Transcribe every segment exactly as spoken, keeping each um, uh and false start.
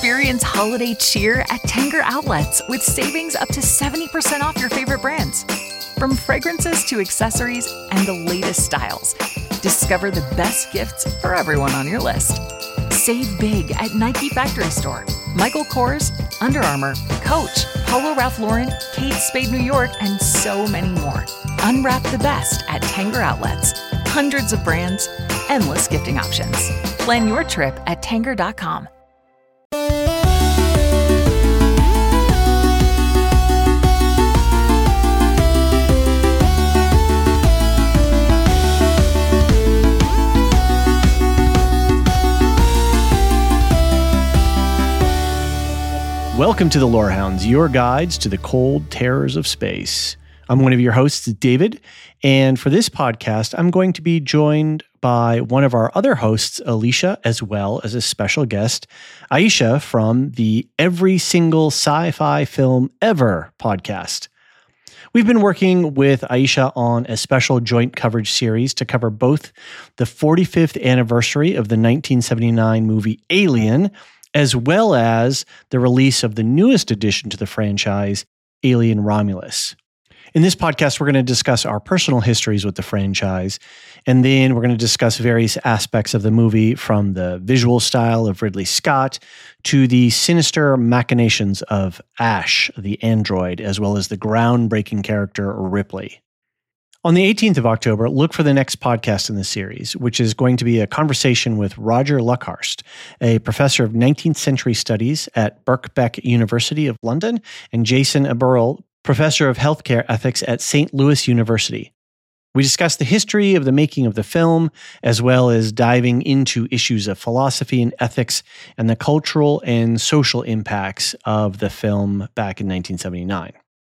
Experience holiday cheer at Tanger Outlets with savings up to seventy percent off your favorite brands. From fragrances to accessories and the latest styles, discover the best gifts for everyone on your list. Save big at Nike Factory Store, Michael Kors, Under Armour, Coach, Polo Ralph Lauren, Kate Spade New York, and so many more. Unwrap the best at Tanger Outlets. Hundreds of brands, endless gifting options. Plan your trip at tanger dot com. Welcome to the Lorehounds, your guides to the cold terrors of space. I'm one of your hosts, David, and for this podcast, I'm going to be joined by one of our other hosts, Alicia, as well as a special guest, Aisha, from the Every Single Sci-Fi Film Ever podcast. We've been working with Aisha on a special joint coverage series to cover both the forty-fifth anniversary of the nineteen seventy-nine movie Alien, as well as the release of the newest addition to the franchise, Alien Romulus. In this podcast, we're going to discuss our personal histories with the franchise, and then we're going to discuss various aspects of the movie, from the visual style of Ridley Scott to the sinister machinations of Ash, the android, as well as the groundbreaking character Ripley. On the eighteenth of October, look for the next podcast in the series, which is going to be a conversation with Roger Luckhurst, a professor of nineteenth century studies at Birkbeck University of London, and Jason Aburl, professor of healthcare ethics at Saint Louis University. We discuss the history of the making of the film, as well as diving into issues of philosophy and ethics and the cultural and social impacts of the film back in nineteen seventy-nine.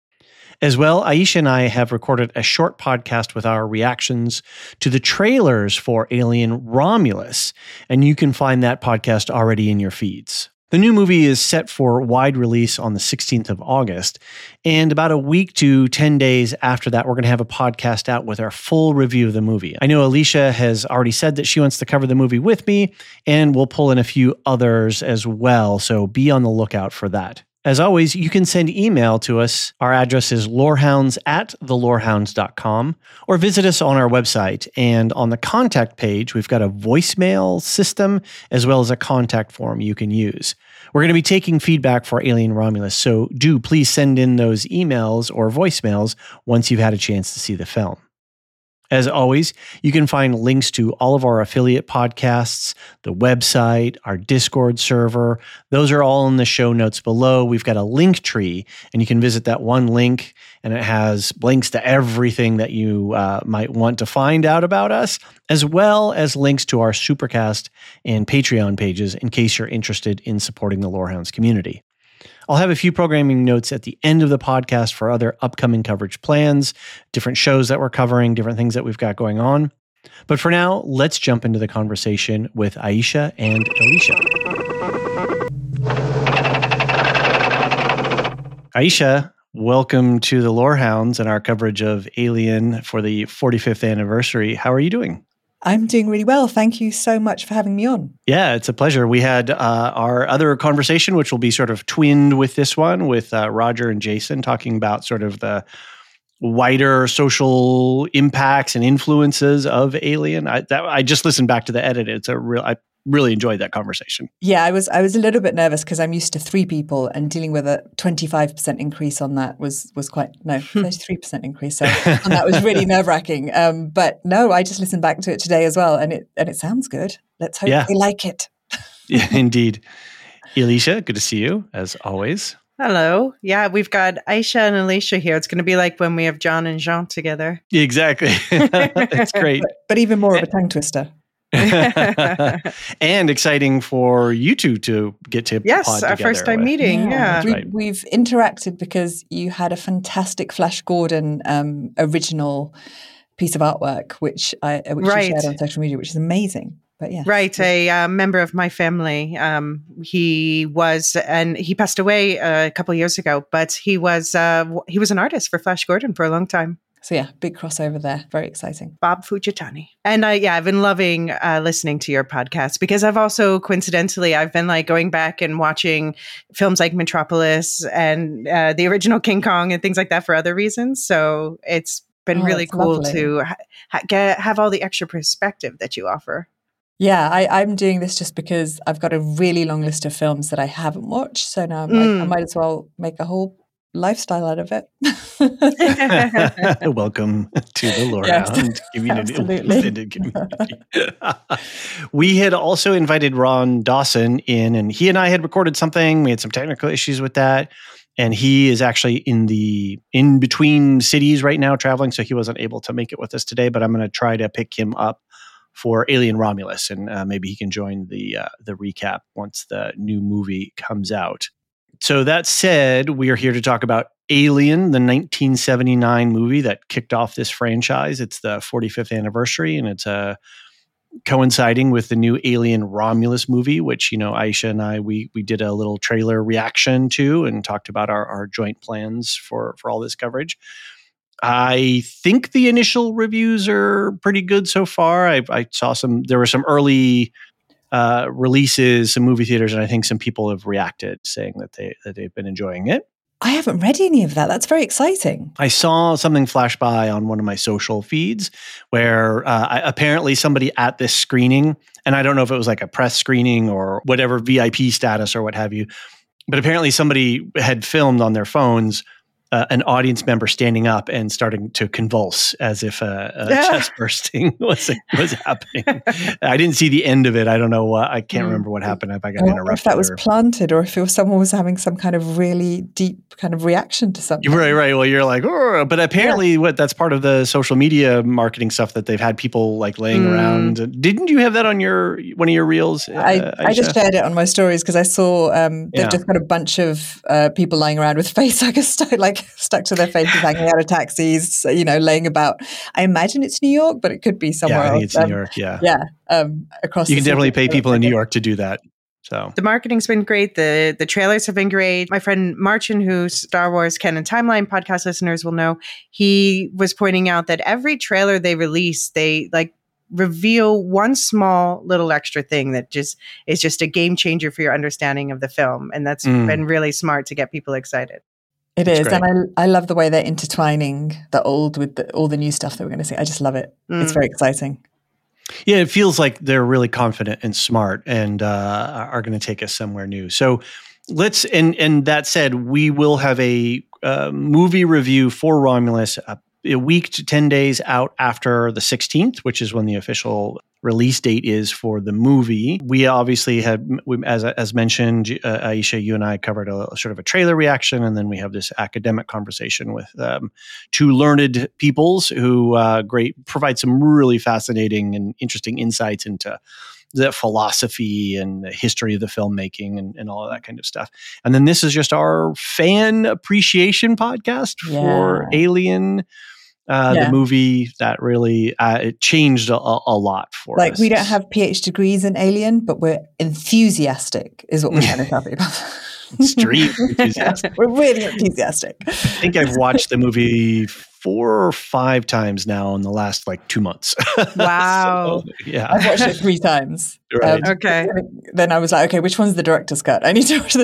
As well, Aisha and I have recorded a short podcast with our reactions to the trailers for Alien Romulus, and you can find that podcast already in your feeds. The new movie is set for wide release on the sixteenth of August, and about a week to ten days after that, we're going to have a podcast out with our full review of the movie. I know Alicia has already said that she wants to cover the movie with me, and we'll pull in a few others as well, so be on the lookout for that. As always, you can send email to us. Our address is lorehounds at the lorehounds dot com, or visit us on our website. And on the contact page, we've got a voicemail system as well as a contact form you can use. We're going to be taking feedback for Alien Romulus, so do please send in those emails or voicemails once you've had a chance to see the film. As always, you can find links to all of our affiliate podcasts, the website, our Discord server. Those are all in the show notes below. We've got a link tree, and you can visit that one link, and it has links to everything that you uh, might want to find out about us, as well as links to our Supercast and Patreon pages in case you're interested in supporting the Lorehounds community. I'll have a few programming notes at the end of the podcast for other upcoming coverage plans, different shows that we're covering, different things that we've got going on. But for now, let's jump into the conversation with Aisha and Alicia. Aisha, welcome to the Lorehounds and our coverage of Alien for the forty-fifth anniversary. How are you doing? I'm doing really well. Thank you so much for having me on. Yeah, it's a pleasure. We had uh, our other conversation, which will be sort of twinned with this one, with uh, Roger and Jason talking about sort of the wider social impacts and influences of Alien. I, that, I just listened back to the edit. It's a real. I really enjoyed that conversation. Yeah, I was I was a little bit nervous because I'm used to three people, and dealing with a twenty-five percent increase on that was was quite, no, thirty-three percent increase. So and that was really nerve-wracking. Um, but no, I just listened back to it today as well, and it and it sounds good. Let's hope yeah. they like it. Yeah, indeed. Alicia, good to see you, as always. Hello. Yeah, we've got Aisha and Alicia here. It's going to be like when we have John and Jean together. Exactly. It's great. But, but even more of a tongue twister. And exciting for you two to get to yes, pod our together first time with. meeting. Yeah, yeah. We, right. We've interacted because you had a fantastic Flash Gordon um, original piece of artwork, which I which right. you shared on social media, which is amazing. But yeah, right. A uh, member of my family. Um, he was, and he passed away uh, a couple of years ago. But he was, uh, he was an artist for Flash Gordon for a long time. So yeah, big crossover there. Very exciting. Bob Fujitani. And I, yeah, I've been loving uh, listening to your podcast because I've also coincidentally, I've been like going back and watching films like Metropolis and uh, the original King Kong and things like that for other reasons. So it's been Oh, really that's cool lovely. to ha- ha- get, have all the extra perspective that you offer. Yeah, I, I'm doing this just because I've got a really long list of films that I haven't watched. So now I'm like, I Mm. might as well make a whole lifestyle out of it. Welcome to the Yes, Lorehound community. absolutely. Extended community. We had also invited Ron Dawson in, and he and I had recorded something. We had some technical issues with that. And he is actually in the in between cities right now traveling, so he wasn't able to make it with us today. But I'm going to try to pick him up for Alien Romulus, and uh, maybe he can join the uh, the recap once the new movie comes out. So that said, we are here to talk about Alien, the nineteen seventy-nine movie that kicked off this franchise. It's the forty-fifth anniversary, and it's uh, coinciding with the new Alien Romulus movie, which, you know, Aisha and I, we we did a little trailer reaction to and talked about our, our joint plans for, for all this coverage. I think the initial reviews are pretty good so far. I, I saw some, there were some early uh, releases, some movie theaters, and I think some people have reacted saying that they that they've been enjoying it. I haven't read any of that. That's very exciting. I saw something flash by on one of my social feeds where uh, I, apparently somebody at this screening, and I don't know if it was like a press screening or whatever V I P status or what have you, but apparently somebody had filmed on their phones uh, an audience member standing up and starting to convulse as if a, a Yeah. chest bursting was was happening. I didn't see the end of it. I don't know what, I can't Mm. remember what happened. If I I got wonder interrupted. if that was or- planted or if it was someone was having some kind of really deep kind of reaction to something. Right, right. Well, you're like, oh, but apparently, what that's part of the social media marketing stuff that they've had people like laying Mm. around. Didn't you have that on your one of your reels? I, uh, I just Aisha? shared it on my stories because I saw um, they've Yeah. just got a bunch of uh, people lying around with face like, stuck, like stuck to their faces, hanging out of taxis, you know, laying about. I imagine it's New York, but it could be somewhere Yeah, I else. think it's Um, New York. Yeah, Yeah, um, across. you the can city. definitely pay people in New York to do that. So The marketing's been great. The the trailers have been great. My friend Marchin, who Star Wars Canon Timeline podcast listeners will know, he was pointing out that every trailer they release, they like reveal one small little extra thing that just is just a game changer for your understanding of the film. And that's Mm. been really smart to get people excited. It It's is, great. and I I love the way they're intertwining the old with the, all the new stuff that we're going to see. I just love it. It's Mm. very exciting. yeah, it feels like they're really confident and smart and uh, are going to take us somewhere new. So let's and and that said, we will have a uh, movie review for Romulus a, a week to ten days out after the sixteenth, which is when the official release date is for the movie. We obviously had, we, as as mentioned, uh, Aisha, you and I covered a, a sort of a trailer reaction, and then we have this academic conversation with um, two learned peoples who uh, great provide some really fascinating and interesting insights into the philosophy and the history of the filmmaking and, and all of that kind of stuff. And then this is just our fan appreciation podcast for Yeah. Alien. Uh, Yeah. The movie that really uh, it changed a, a lot for Like us. we don't have PhD degrees in Alien, but we're enthusiastic, is what we're trying to tell people. Extreme enthusiastic. We're really enthusiastic. I think I've watched the movie four or five times now in the last like two months. Wow. So, yeah. I've watched it three times. Right. Okay. Then I was like, okay, which one's the director's cut? I need to watch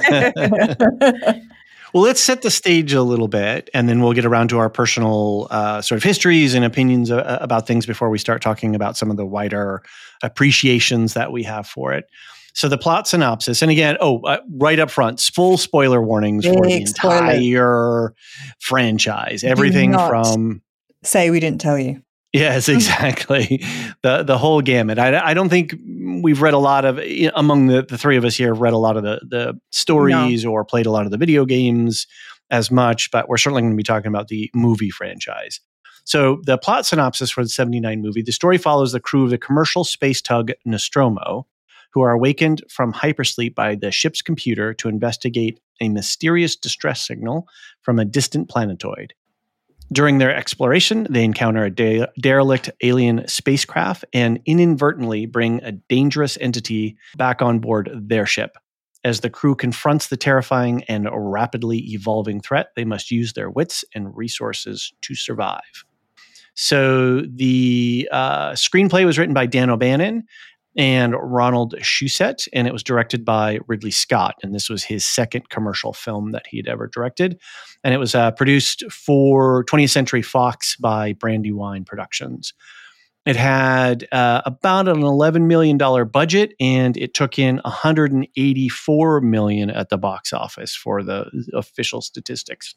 the director's Well, let's set the stage a little bit, and then we'll get around to our personal uh, sort of histories and opinions uh, about things before we start talking about some of the wider appreciations that we have for it. So the plot synopsis, and again, oh, uh, right up front, full spoiler warnings for the Big spoiler. entire franchise. Everything not. from Say we didn't tell you. Yes, exactly. the the whole gamut. I, I don't think we've read a lot of, among the, the three of us here, have read a lot of the, the stories or played a lot of the video games as much, but we're certainly going to be talking about the movie franchise. So the plot synopsis for the seventy-nine movie, the story follows the crew of the commercial space tug Nostromo, who are awakened from hypersleep by the ship's computer to investigate a mysterious distress signal from a distant planetoid. During their exploration, they encounter a de- derelict alien spacecraft and inadvertently bring a dangerous entity back on board their ship. As the crew confronts the terrifying and rapidly evolving threat, they must use their wits and resources to survive. So the uh, screenplay was written by Dan O'Bannon and Ronald Shusett, and it was directed by Ridley Scott. And this was his second commercial film that he'd ever directed. And it was uh, produced for twentieth Century Fox by Brandywine Productions. It had uh, about an eleven million dollars budget, and it took in one hundred eighty-four million dollars at the box office for the official statistics.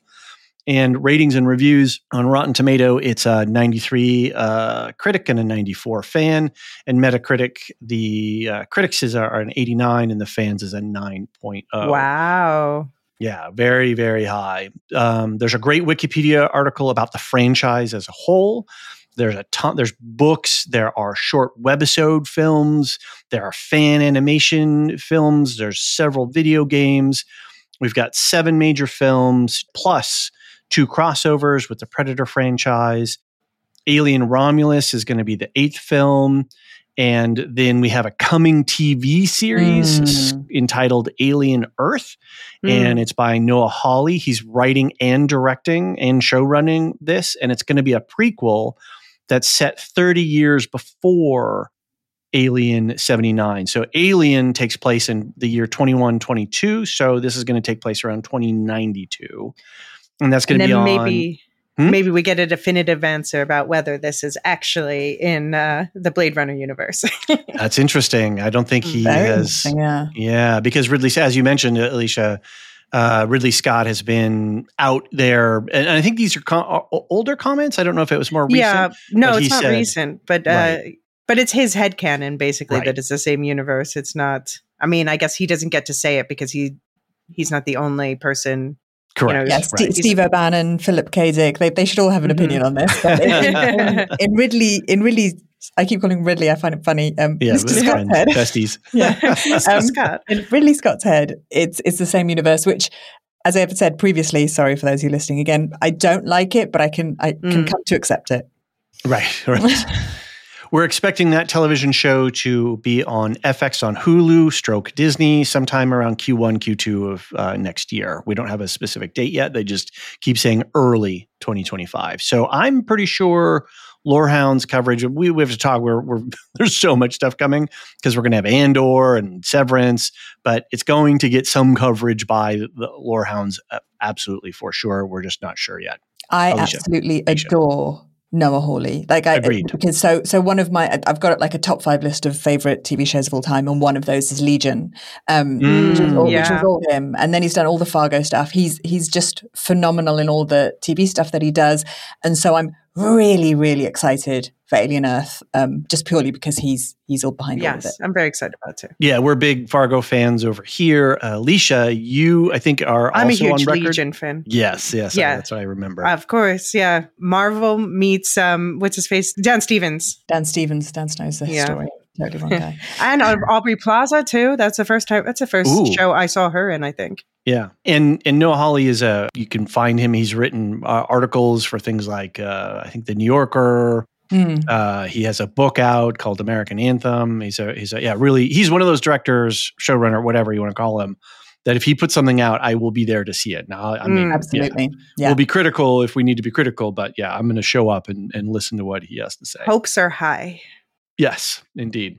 And ratings and reviews on Rotten Tomato, it's a ninety-three uh, critic and a ninety-four fan. And Metacritic, the uh, critics is are an eighty-nine and the fans is a nine point oh. Wow. Yeah, very, very high. Um, there's a great Wikipedia article about the franchise as a whole. There's a ton, there's books, there are short webisode films, there are fan animation films, there's several video games. We've got seven major films, plus two crossovers with the Predator franchise. Alien Romulus is going to be the eighth film. And then we have a coming T V series mm. entitled Alien Earth. Mm. And it's by Noah Hawley. He's writing and directing and show running this. And it's going to be a prequel that's set thirty years before Alien seventy-nine. So Alien takes place in the year twenty-one twenty-two. So this is going to take place around twenty ninety-two. And that's going to be on... Maybe, hmm? maybe we get a definitive answer about whether this is actually in uh, the Blade Runner universe. That's interesting. I don't think he Very has... Yeah. yeah, because Ridley, as you mentioned, Alicia, uh, Ridley Scott has been out there. And I think these are com- older comments. I don't know if it was more recent. Yeah, no, it's not said, recent. But... Uh, right. But it's his headcanon, basically, right. that it's the same universe. It's not, I mean, I guess he doesn't get to say it because he he's not the only person. Correct. You know, yeah, right. St- Steve O'Bannon, Philip K. Dick, they, they should all have an Mm-hmm. opinion on this. But in, in, in Ridley, in Ridley, I keep calling him Ridley, I find it funny. Um, Yeah, Mister Scott's friends, head. besties. Yeah. Mister Um, Scott. in Ridley Scott's head, it's it's the same universe, which, as I have said previously, sorry for those who are listening again, I don't like it, but I can I can Mm. come to accept it. Right, right. We're expecting that television show to be on F X on Hulu, stroke Disney, sometime around Q one, Q two of uh, next year. We don't have a specific date yet. They just keep saying early twenty twenty-five. So I'm pretty sure Lorehound's coverage, we, we have to talk, we're, we're, there's so much stuff coming because we're going to have Andor and Severance, but it's going to get some coverage by the Lorehounds, uh, absolutely for sure. We're just not sure yet. I Alicia. absolutely Alicia. adore Noah Hawley. Like I Agreed. because so so one of my I've got like a top five list of favorite T V shows of all time, and one of those is Legion, um, Mm, which, was all, yeah. which was all him. And then he's done all the Fargo stuff. He's he's just phenomenal in all the T V stuff that he does. And so I'm really really excited for Alien Earth, um, just purely because he's he's all behind all of it. Yes, I'm very excited about it too. Yeah, we're big Fargo fans over here. Uh, Alicia, you, I think, are I'm a also huge on record. Legion fan. Yes, yes, Yeah. that's what I remember. Of course, yeah. Marvel meets, um, what's his face? Dan Stevens. Dan Stevens, Dan knows the Yeah. story. Totally wrong guy. And uh, Aubrey Plaza too. That's the first time, that's the first Ooh. show I saw her in, I think. Yeah, and and Noah Hawley is a. You can find him. He's written uh, articles for things like uh, I think the New Yorker. Mm. Uh, he has a book out called American Anthem. He's a he's a yeah really he's one of those directors, showrunner, whatever you want to call him. That if he puts something out, I will be there to see it. Now, I mean, Mm. Absolutely. yeah, Yeah. we'll be critical if we need to be critical, but yeah, I'm going to show up and, and listen to what he has to say. Hopes are high. Yes, indeed.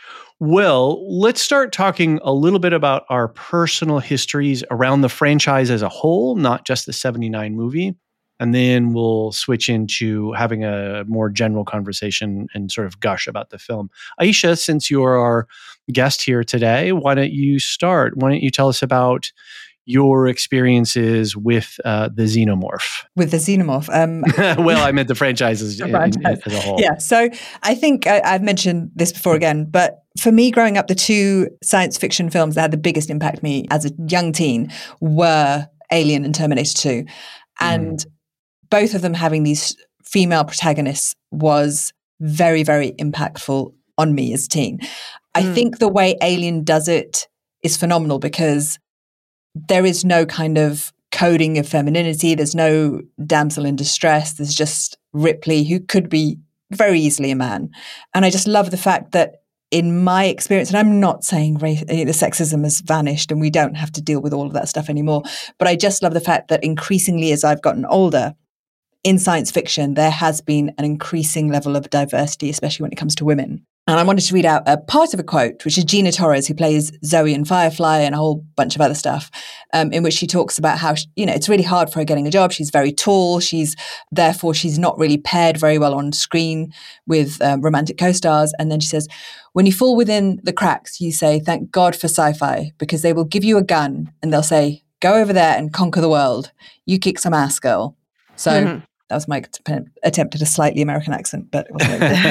Well, let's start talking a little bit about our personal histories around the franchise as a whole, not just the seventy-nine movie. And then we'll switch into having a more general conversation and sort of gush about the film. Aisha, since you're our guest here today, why don't you start? Why don't you tell us about your experiences with uh, the Xenomorph? With the Xenomorph. Um, Well, I meant the franchises in, in, franchise. as a whole. Yeah, so I think I, I've mentioned this before again, but for me, growing up, the two science fiction films that had the biggest impact on me as a young teen were Alien and Terminator two. And mm. both of them having these female protagonists was very, very impactful on me as a teen. I mm. think the way Alien does it is phenomenal because there is no kind of coding of femininity. There's no damsel in distress. There's just Ripley, who could be very easily a man. And I just love the fact that in my experience, and I'm not saying race, the sexism has vanished and we don't have to deal with all of that stuff anymore, but I just love the fact that increasingly as I've gotten older, in science fiction, there has been an increasing level of diversity, especially when it comes to women. And I wanted to read out a part of a quote, which is Gina Torres, who plays Zoe in Firefly and a whole bunch of other stuff, um, in which she talks about how, she, you know, it's really hard for her getting a job. She's very tall. She's, therefore, she's not really paired very well on screen with um, romantic co-stars. And then she says, when you fall within the cracks, you say, thank God for sci-fi, because they will give you a gun and they'll say, go over there and conquer the world. You kick some ass, girl. So... Mm-hmm. That was my attempt at a slightly American accent, but it wasn't very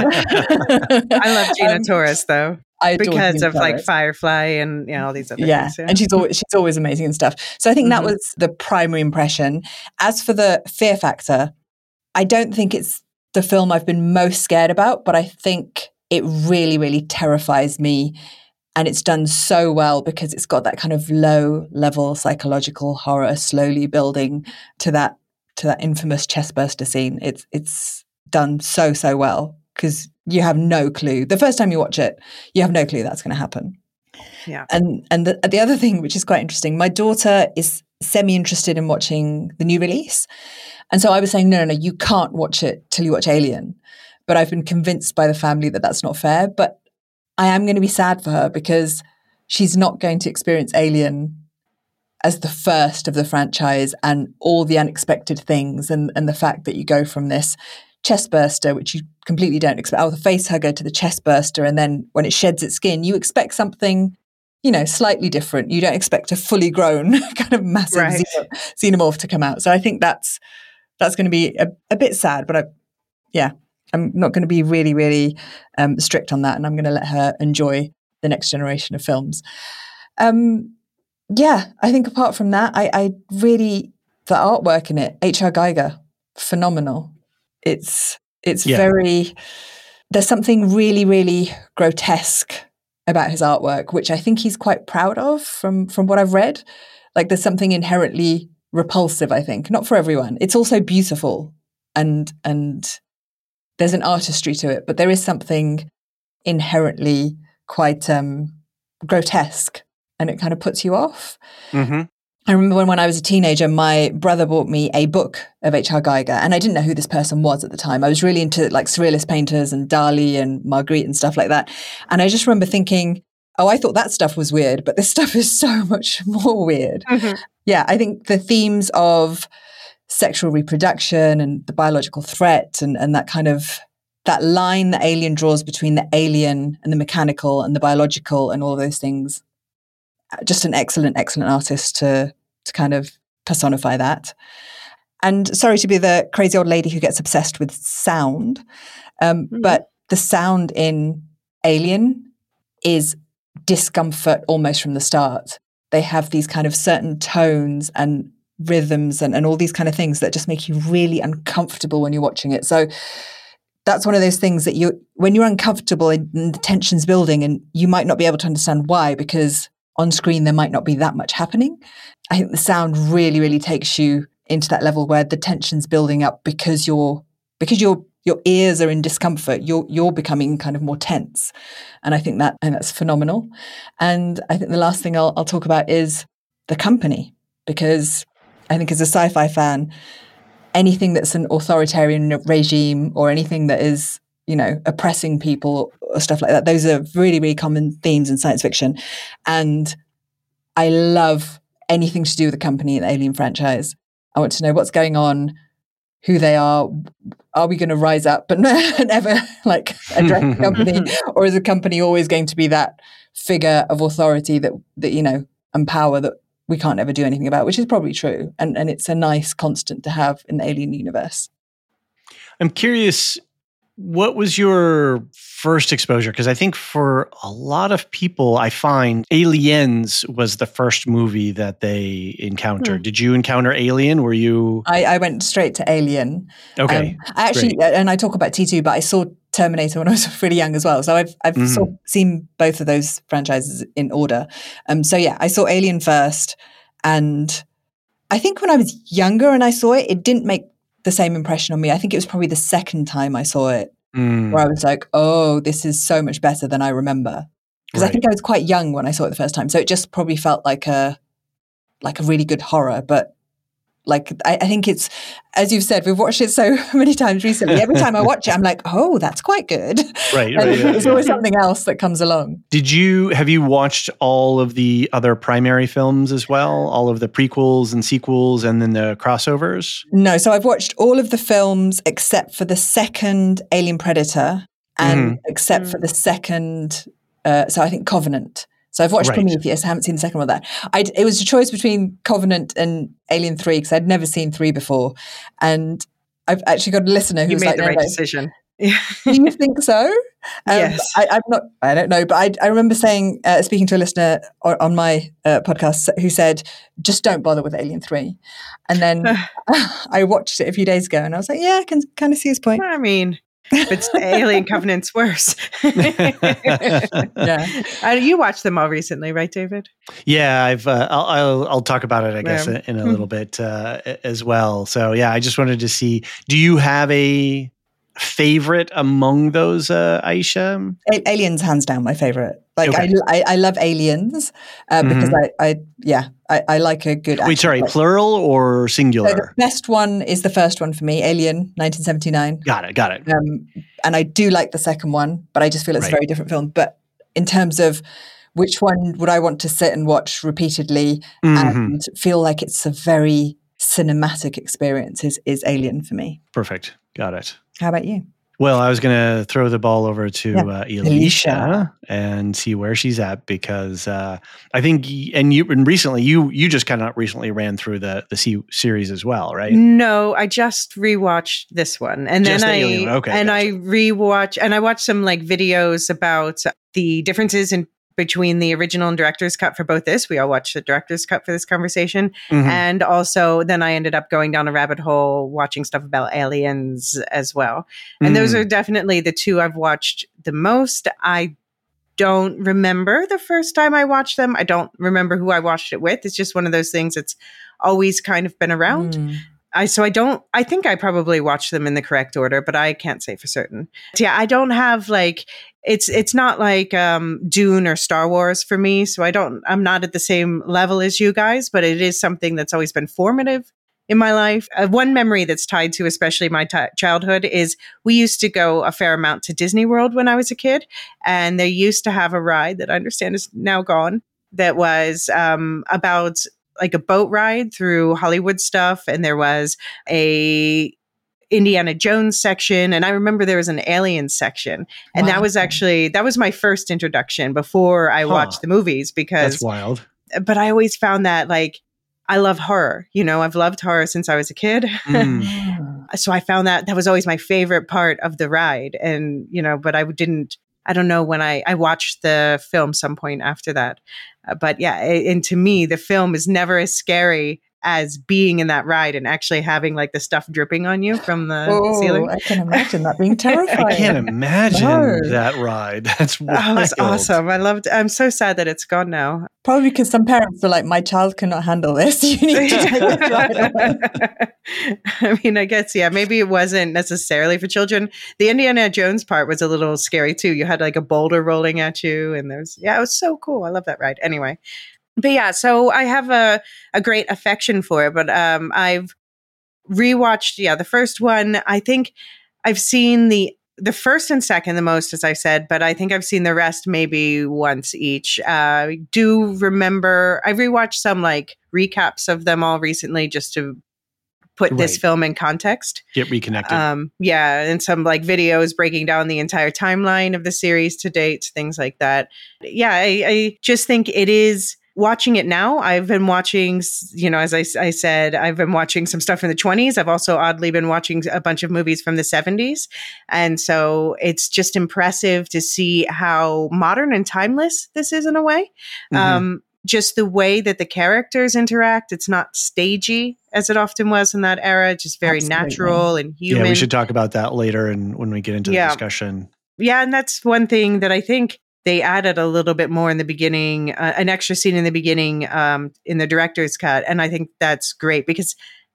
good. I love Gina um, Torres, though, I because Gina of Torres. like Firefly and you know all these other yeah. things. Yeah, and she's always she's always amazing and stuff. So I think mm-hmm. that was the primary impression. As for the fear factor, I don't think it's the film I've been most scared about, but I think it really, really terrifies me. And it's done so well because it's got that kind of low level psychological horror slowly building to that to that infamous chestburster scene. It's it's done so, so well because you have no clue. The first time you watch it, you have no clue that's going to happen. Yeah. And and the, the other thing, which is quite interesting, my daughter is semi-interested in watching the new release. And so I was saying, no, no, no, you can't watch it till you watch Alien. But I've been convinced by the family that that's not fair. But I am going to be sad for her because she's not going to experience Alien as the first of the franchise and all the unexpected things and, and the fact that you go from this chestburster, which you completely don't expect, oh, the face hugger to the chestburster. And then when it sheds its skin, you expect something, you know, slightly different. You don't expect a fully grown kind of massive right. xenomorph to come out. So I think that's, that's going to be a, a bit sad, but I, yeah, I'm not going to be really, really um, strict on that. And I'm going to let her enjoy the next generation of films. Um, Yeah, I think apart from that, I, I really, the artwork in it, H R. Giger, phenomenal. It's it's yeah. very, there's something really, really grotesque about his artwork, which I think he's quite proud of from, from what I've read. Like there's something inherently repulsive, I think, not for everyone. It's also beautiful and and there's an artistry to it, but there is something inherently quite um, grotesque. And it kind of puts you off. Mm-hmm. I remember when, when I was a teenager, my brother bought me a book of H R. Giger, and I didn't know who this person was at the time. I was really into like surrealist painters and Dali and Magritte and stuff like that. And I just remember thinking, oh, I thought that stuff was weird, but this stuff is so much more weird. Mm-hmm. Yeah, I think the themes of sexual reproduction and the biological threat and, and that kind of, that line that Alien draws between the alien and the mechanical and the biological and all those things, just an excellent, excellent artist to to kind of personify that. And sorry to be the crazy old lady who gets obsessed with sound, um, mm-hmm. but the sound in Alien is discomfort almost from the start. They have these kind of certain tones and rhythms and, and all these kind of things that just make you really uncomfortable when you're watching it. So that's one of those things that you, when you're uncomfortable and the tension's building and you might not be able to understand why, because on screen, there might not be that much happening. I think the sound really, really takes you into that level where the tension's building up because you're because your your ears are in discomfort. You're you're becoming kind of more tense, and I think that and that's phenomenal. And I think the last thing I'll, I'll talk about is the company, because I think as a sci-fi fan, anything that's an authoritarian regime or anything that is, you know, oppressing people or stuff like that. Those are really, really common themes in science fiction. And I love anything to do with the company in the Alien franchise. I want to know what's going on, who they are. Are we going to rise up and never like address the company? Or is the company always going to be that figure of authority that, that, you know, and power that we can't ever do anything about, which is probably true. And, and it's a nice constant to have in the Alien universe. I'm curious, what was your first exposure? Because I think for a lot of people, I find Aliens was the first movie that they encountered. Hmm. Did you encounter Alien? Were you? I, I went straight to Alien. Okay. Um, I actually, great. And I talk about T two, but I saw Terminator when I was really young as well. So I've I've mm-hmm. saw, seen both of those franchises in order. Um. So yeah, I saw Alien first, and I think when I was younger and I saw it, it didn't make the same impression on me. I think it was probably the second time I saw it Mm. where I was like, oh, this is so much better than I remember. Because Right. I think I was quite young when I saw it the first time. So it just probably felt like a like a really good horror. But like, I, I think it's, as you've said, we've watched it so many times recently. Every time I watch it, I'm like, oh, that's quite good. Right, And right, yeah, there's yeah. always something else that comes along. Did you have you watched all of the other primary films as well? All of the prequels and sequels and then the crossovers? No, so I've watched all of the films except for the second Alien Predator and except for the second, uh, so I think Covenant. So I've watched Right. Prometheus. I haven't seen the second one of that. I'd, it was a choice between Covenant and Alien three because I'd never seen three before. And I've actually got a listener You who's made like, the no, right no. decision. Do you think so? Um, Yes. I, I'm not, I don't know, but I, I remember saying, uh, speaking to a listener on, on my uh, podcast who said, just don't bother with Alien three. And then I watched it a few days ago and I was like, yeah, I can kind of see his point. I mean, but Alien Covenant's worse. Yeah. Uh, you watched them all recently, right, David? Yeah, I've. Uh, I'll, I'll. I'll talk about it, I guess, Yeah. in, in a little bit uh, as well. So, yeah, I just wanted to see. Do you have a favorite among those, uh, Aisha? A- Aliens, hands down, my favorite. Like Okay. I, I, I love Aliens uh, because Mhm. I, I, yeah, I, I like a good. Wait, action sorry, flick. plural or So the singular? best one is the first one for me, Alien, nineteen seventy-nine. Got it. Got it. Um, and I do like the second one, but I just feel it's Right. a very different film. But in terms of which one would I want to sit and watch repeatedly Mhm. and feel like it's a very cinematic experience is, is Alien for me. Perfect. Got it. How about you? Well, I was going to throw the ball over to Yeah. uh, Elisha Elisha. and see where she's at because uh, I think, y- and you, and recently, you you just kind of recently ran through the the C- series as well, right? No, I just rewatched this one, and Just then the I Alien one. Okay, and gotcha. I rewatch and I watched some like videos about the differences in between the original and director's cut for both this. We all watched the director's cut for this conversation, Mhm. and also then I ended up going down a rabbit hole watching stuff about aliens as well. And those Mm. are definitely the two I've watched the most. I don't remember the first time I watched them. I don't remember who I watched it with. It's just one of those things that's always kind of been around. Mm. I so I don't I think I probably watched them in the correct order, but I can't say for certain. So yeah, I don't have like it's it's not like um Dune or Star Wars for me, so I don't I'm not at the same level as you guys, but it is something that's always been formative in my life. Uh, one memory that's tied to especially my t- childhood is we used to go a fair amount to Disney World when I was a kid, and they used to have a ride that I understand is now gone that was um about like a boat ride through Hollywood stuff, and there was a Indiana Jones section, and I remember there was an alien section, and that Wow. was actually that was my first introduction before I Huh. watched the movies because That's wild. but I always found that like I love horror, you know, I've loved horror since I was a kid. Mm. Mm. So I found that that was always my favorite part of the ride, and you know, but I didn't I don't know when I I watched the film some point after that. Uh, but yeah, a- and to me the film is never as scary as being in that ride and actually having like the stuff dripping on you from the Oh, ceiling. I can imagine that being terrifying. I can't imagine No. that ride. That's wild. Oh, it's awesome. I loved I'm so sad that it's gone now. Probably because some parents are like, my child cannot handle this. You need to take it right away. I mean, I guess, yeah, maybe it wasn't necessarily for children. The Indiana Jones part was a little scary too. You had like a boulder rolling at you, and there's, yeah, it was so cool. I love that ride. Anyway, but yeah, so I have a, a great affection for it, but um, I've rewatched, yeah, the first one. I think I've seen the the first and second the most, as I said, but I think I've seen the rest maybe once each. Uh, I do remember, I've rewatched some like recaps of them all recently just to put this Right. film in context. Get reconnected. Um, yeah, and some like videos breaking down the entire timeline of the series to date, things like that. Yeah, I, I just think it is watching it now. I've been watching, s- you know, as I, s- I said, I've been watching some stuff from the twenties. I've also oddly been watching a bunch of movies from the seventies. And so it's just impressive to see how modern and timeless this is in a way. Mhm. Um, just the way that the characters interact, it's not stagey as it often was in that era, just very Absolutely. natural and human. yeah, we should talk about that later and when we get into the Yeah. discussion. Yeah, and that's one thing that I think they added a little bit more in the beginning, uh, an extra scene in the beginning um, in the director's cut. And I think that's great because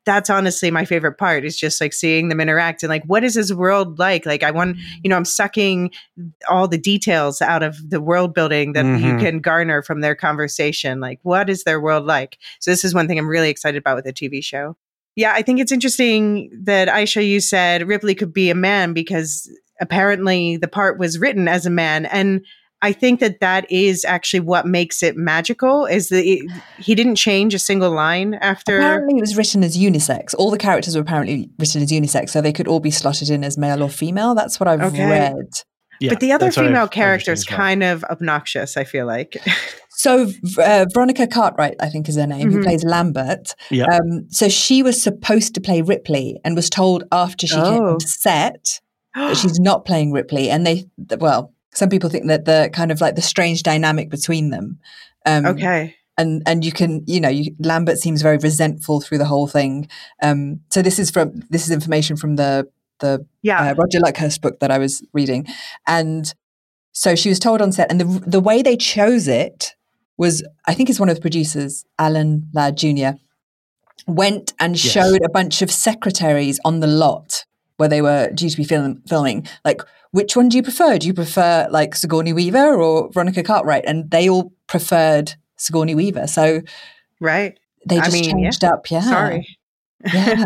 that's honestly my favorite part, is just like seeing them interact and like, what is this world like? Like I want, you know, I'm sucking all the details out of the world building that mm-hmm. you can garner from their conversation. Like, what is their world like? So this is one thing I'm really excited about with the T V show. Yeah, I think it's interesting that Aisha, you said Ripley could be a man, because apparently the part was written as a man. And I think that that is actually what makes it magical, is that it, he didn't change a single line after. Apparently it was written as unisex. All the characters were apparently written as unisex, so they could all be slotted in as male or female. That's what I've okay. read. Yeah, but the other female character is well. kind of obnoxious, I feel like. So uh, Veronica Cartwright, I think is her name, mm-hmm. who plays Lambert. Yeah. Um, so she was supposed to play Ripley and was told after she oh. came on set that she's not playing Ripley. And they, well... Some people think that the kind of like the strange dynamic between them. Um, okay. And and you can, you know, you, Lambert seems very resentful through the whole thing. Um, so this is from this is information from the the yeah. uh, Roger Luckhurst book that I was reading. And so she was told on set, and the the way they chose it was, I think it's one of the producers, Alan Ladd Junior, went and yes. showed a bunch of secretaries on the lot where they were due to be film, filming, like, which one do you prefer? Do you prefer like Sigourney Weaver or Veronica Cartwright? And they all preferred Sigourney Weaver. So right. they just I mean, changed yeah. up. Yeah. Sorry. Yeah.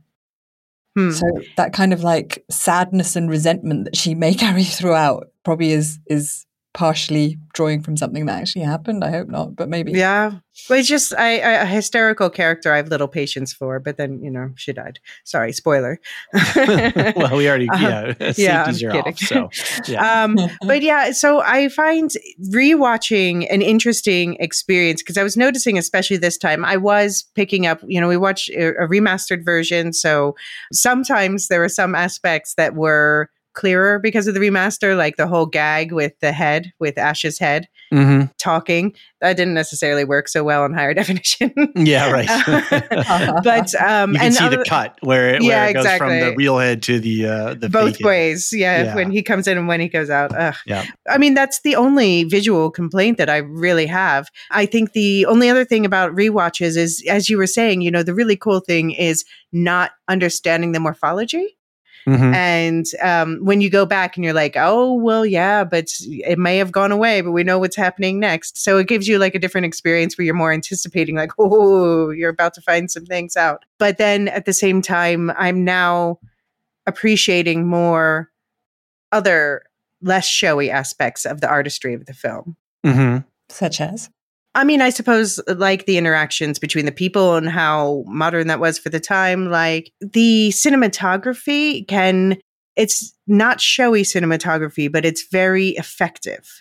hmm. So that kind of like sadness and resentment that she may carry throughout probably is is partially drawing from something that actually happened. I hope not, but maybe. Yeah. Well, it's just I, I, a hysterical character I have little patience for, but then, you know, she died. Sorry, spoiler. Well, we already, yeah, um, yeah, safeties are off, so, yeah. Um, but yeah, so I find rewatching an interesting experience, because I was noticing, especially this time, I was picking up, you know, we watched a, a remastered version, so sometimes there were some aspects that were clearer because of the remaster, like the whole gag with the head, with Ash's head mm-hmm. talking. That didn't necessarily work so well in higher definition. Yeah, right. But um, you can and see other, the cut where it, yeah, where it goes exactly. from the real head to the uh, the both fake ways. Yeah, yeah, when he comes in and when he goes out. Ugh. Yeah, I mean that's the only visual complaint that I really have. I think the only other thing about rewatches is, as you were saying, you know, the really cool thing is not understanding the morphology. Mm-hmm. And um, when you go back and you're like, oh, well, yeah, but it may have gone away, but we know what's happening next. So it gives you like a different experience where you're more anticipating, like, oh, you're about to find some things out. But then at the same time, I'm now appreciating more other less showy aspects of the artistry of the film. Mm-hmm. Such as? I mean, I suppose like the interactions between the people and how modern that was for the time, like the cinematography can, it's not showy cinematography, but it's very effective.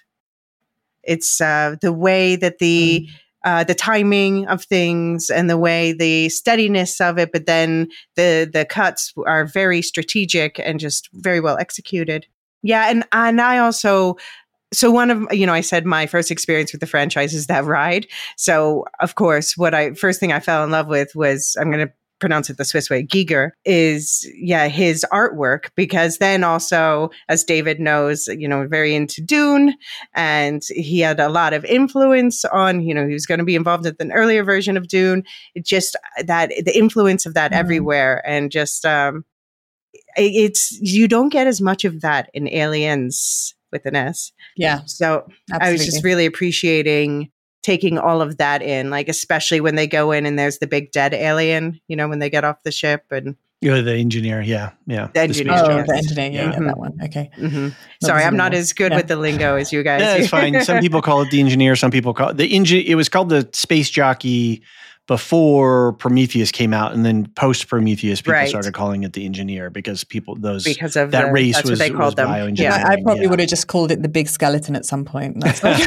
It's uh, the way that the, mm. uh, the timing of things and the way the steadiness of it, but then the, the cuts are very strategic and just very well executed. Yeah. And, and I also, So one of, you know, I said my first experience with the franchise is that ride. So of course, what I, first thing I fell in love with was, I'm going to pronounce it the Swiss way, Giger, is, yeah, his artwork, because then also, as David knows, you know, very into Dune, and he had a lot of influence on, you know, he was going to be involved in an earlier version of Dune. It just that, the influence of that mm-hmm. everywhere, and just, um, it, it's, you don't get as much of that in Aliens with an S. Yeah. So absolutely. I was just really appreciating taking all of that in, like, especially when they go in and there's the big dead alien, you know, when they get off the ship and. You're the engineer. Yeah. Yeah. The engineer. Oh, yes. the engineer. Yeah, mm-hmm. yeah, that one. Okay. Mm-hmm. Sorry, I'm not as good yeah. with the lingo as you guys. Yeah, it's fine. Some people call it the engineer. Some people call it the engine. It was called the space jockey before Prometheus came out, and then post Prometheus, people right. started calling it the engineer because people those because of that the, race that's was, what they called them. bioengineering. Yeah, I probably yeah. would have just called it the big skeleton at some point. That's like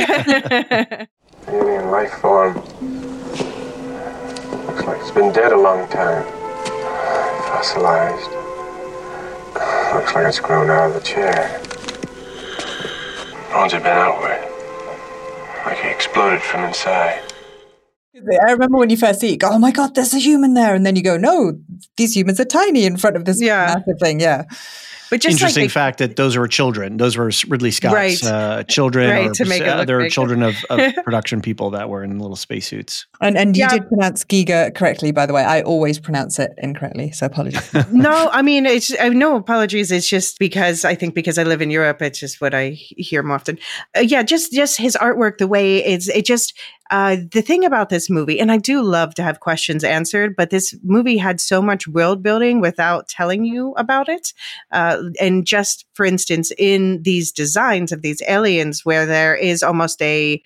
alien life form. Looks like it's been dead a long time. Fossilized. Looks like it's grown out of the chair. Bones have been outward. Like he exploded from inside. I remember when you first see it, you go, oh my God, there's a human there. And then you go, no, these humans are tiny in front of this yeah. massive thing. Yeah. But just interesting like they, fact that those were children. Those were Ridley Scott's right. uh, children, right, or to make other big. children of, of production people that were in little spacesuits. And and you yeah. did pronounce Giga correctly, by the way. I always pronounce it incorrectly, so apologies. No, I mean, it's uh, no apologies. It's just because I think because I live in Europe, it's just what I hear more often. Uh, yeah, just just his artwork, the way it's it just uh, the thing about this movie, and I do love to have questions answered, but this movie had so much world building without telling you about it. Uh, and just for instance, in these designs of these aliens, where there is almost a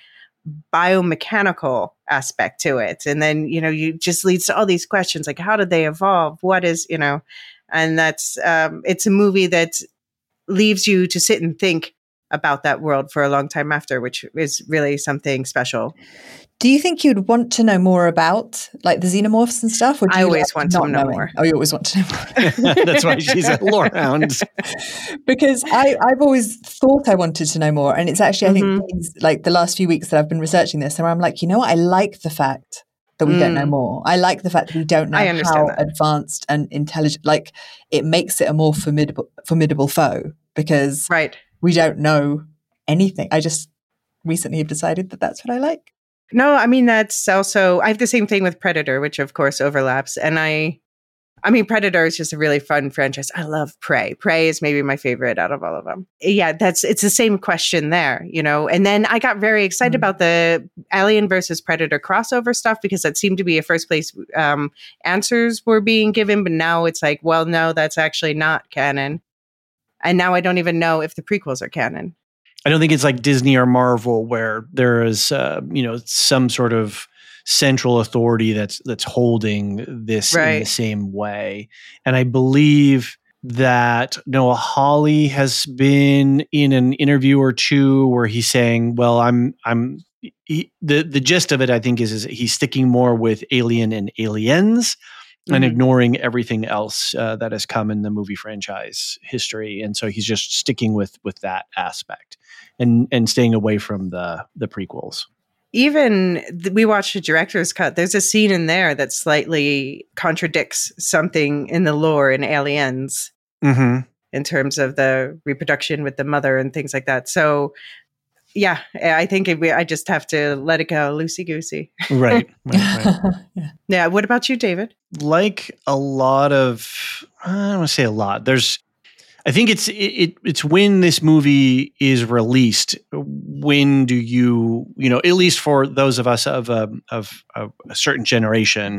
biomechanical aspect to it. And then, you know, you just leads to all these questions like, how did they evolve? What is, you know, and that's, um, it's a movie that leaves you to sit and think about that world for a long time after, which is really something special. Do you think you'd want to know more about like the xenomorphs and stuff? Or do I you always like want to not know knowing? more. Oh, you always want to know more. That's why she's a lore hound. Because I, I've always thought I wanted to know more. And it's actually, I Mhm. think, these, like the last few weeks that I've been researching this, where I'm like, you know what? I like the fact that we Mm. don't know more. I like the fact that we don't know I understand how that. advanced and intelligent, like it makes it a more formidable, formidable foe because Right. we don't know anything. I just recently have decided that that's what I like. No, I mean, that's also, I have the same thing with Predator, which of course overlaps. And I, I mean, Predator is just a really fun franchise. I love Prey. Prey is maybe my favorite out of all of them. Yeah, that's, it's the same question there, you know? And then I got very excited Mm. about the Alien versus Predator crossover stuff because that seemed to be a first place um, answers were being given. But now it's like, well, no, that's actually not canon. And now I don't even know if the prequels are canon. I don't think it's like Disney or Marvel where there is, uh, you know, some sort of central authority that's that's holding this in the Right. same way. And I believe that Noah Hawley has been in an interview or two where he's saying, "Well, I'm I'm." He, the the gist of it, I think, is is he's sticking more with Alien and Aliens. And Mhm. ignoring everything else uh, that has come in the movie franchise history, and so he's just sticking with with that aspect, and and staying away from the the prequels. Even th- we watched the director's cut. There's a scene in there that slightly contradicts something in the lore in Aliens Mm-hmm. in terms of the reproduction with the mother and things like that. So, yeah, I think it, we, I just have to let it go loosey goosey. Right, right, right. Yeah. Yeah. What about you, David? Like a lot of, I don't want to say a lot. There's, I think it's it, it it's when this movie is released. When do you you know at least for those of us of a of, of a certain generation.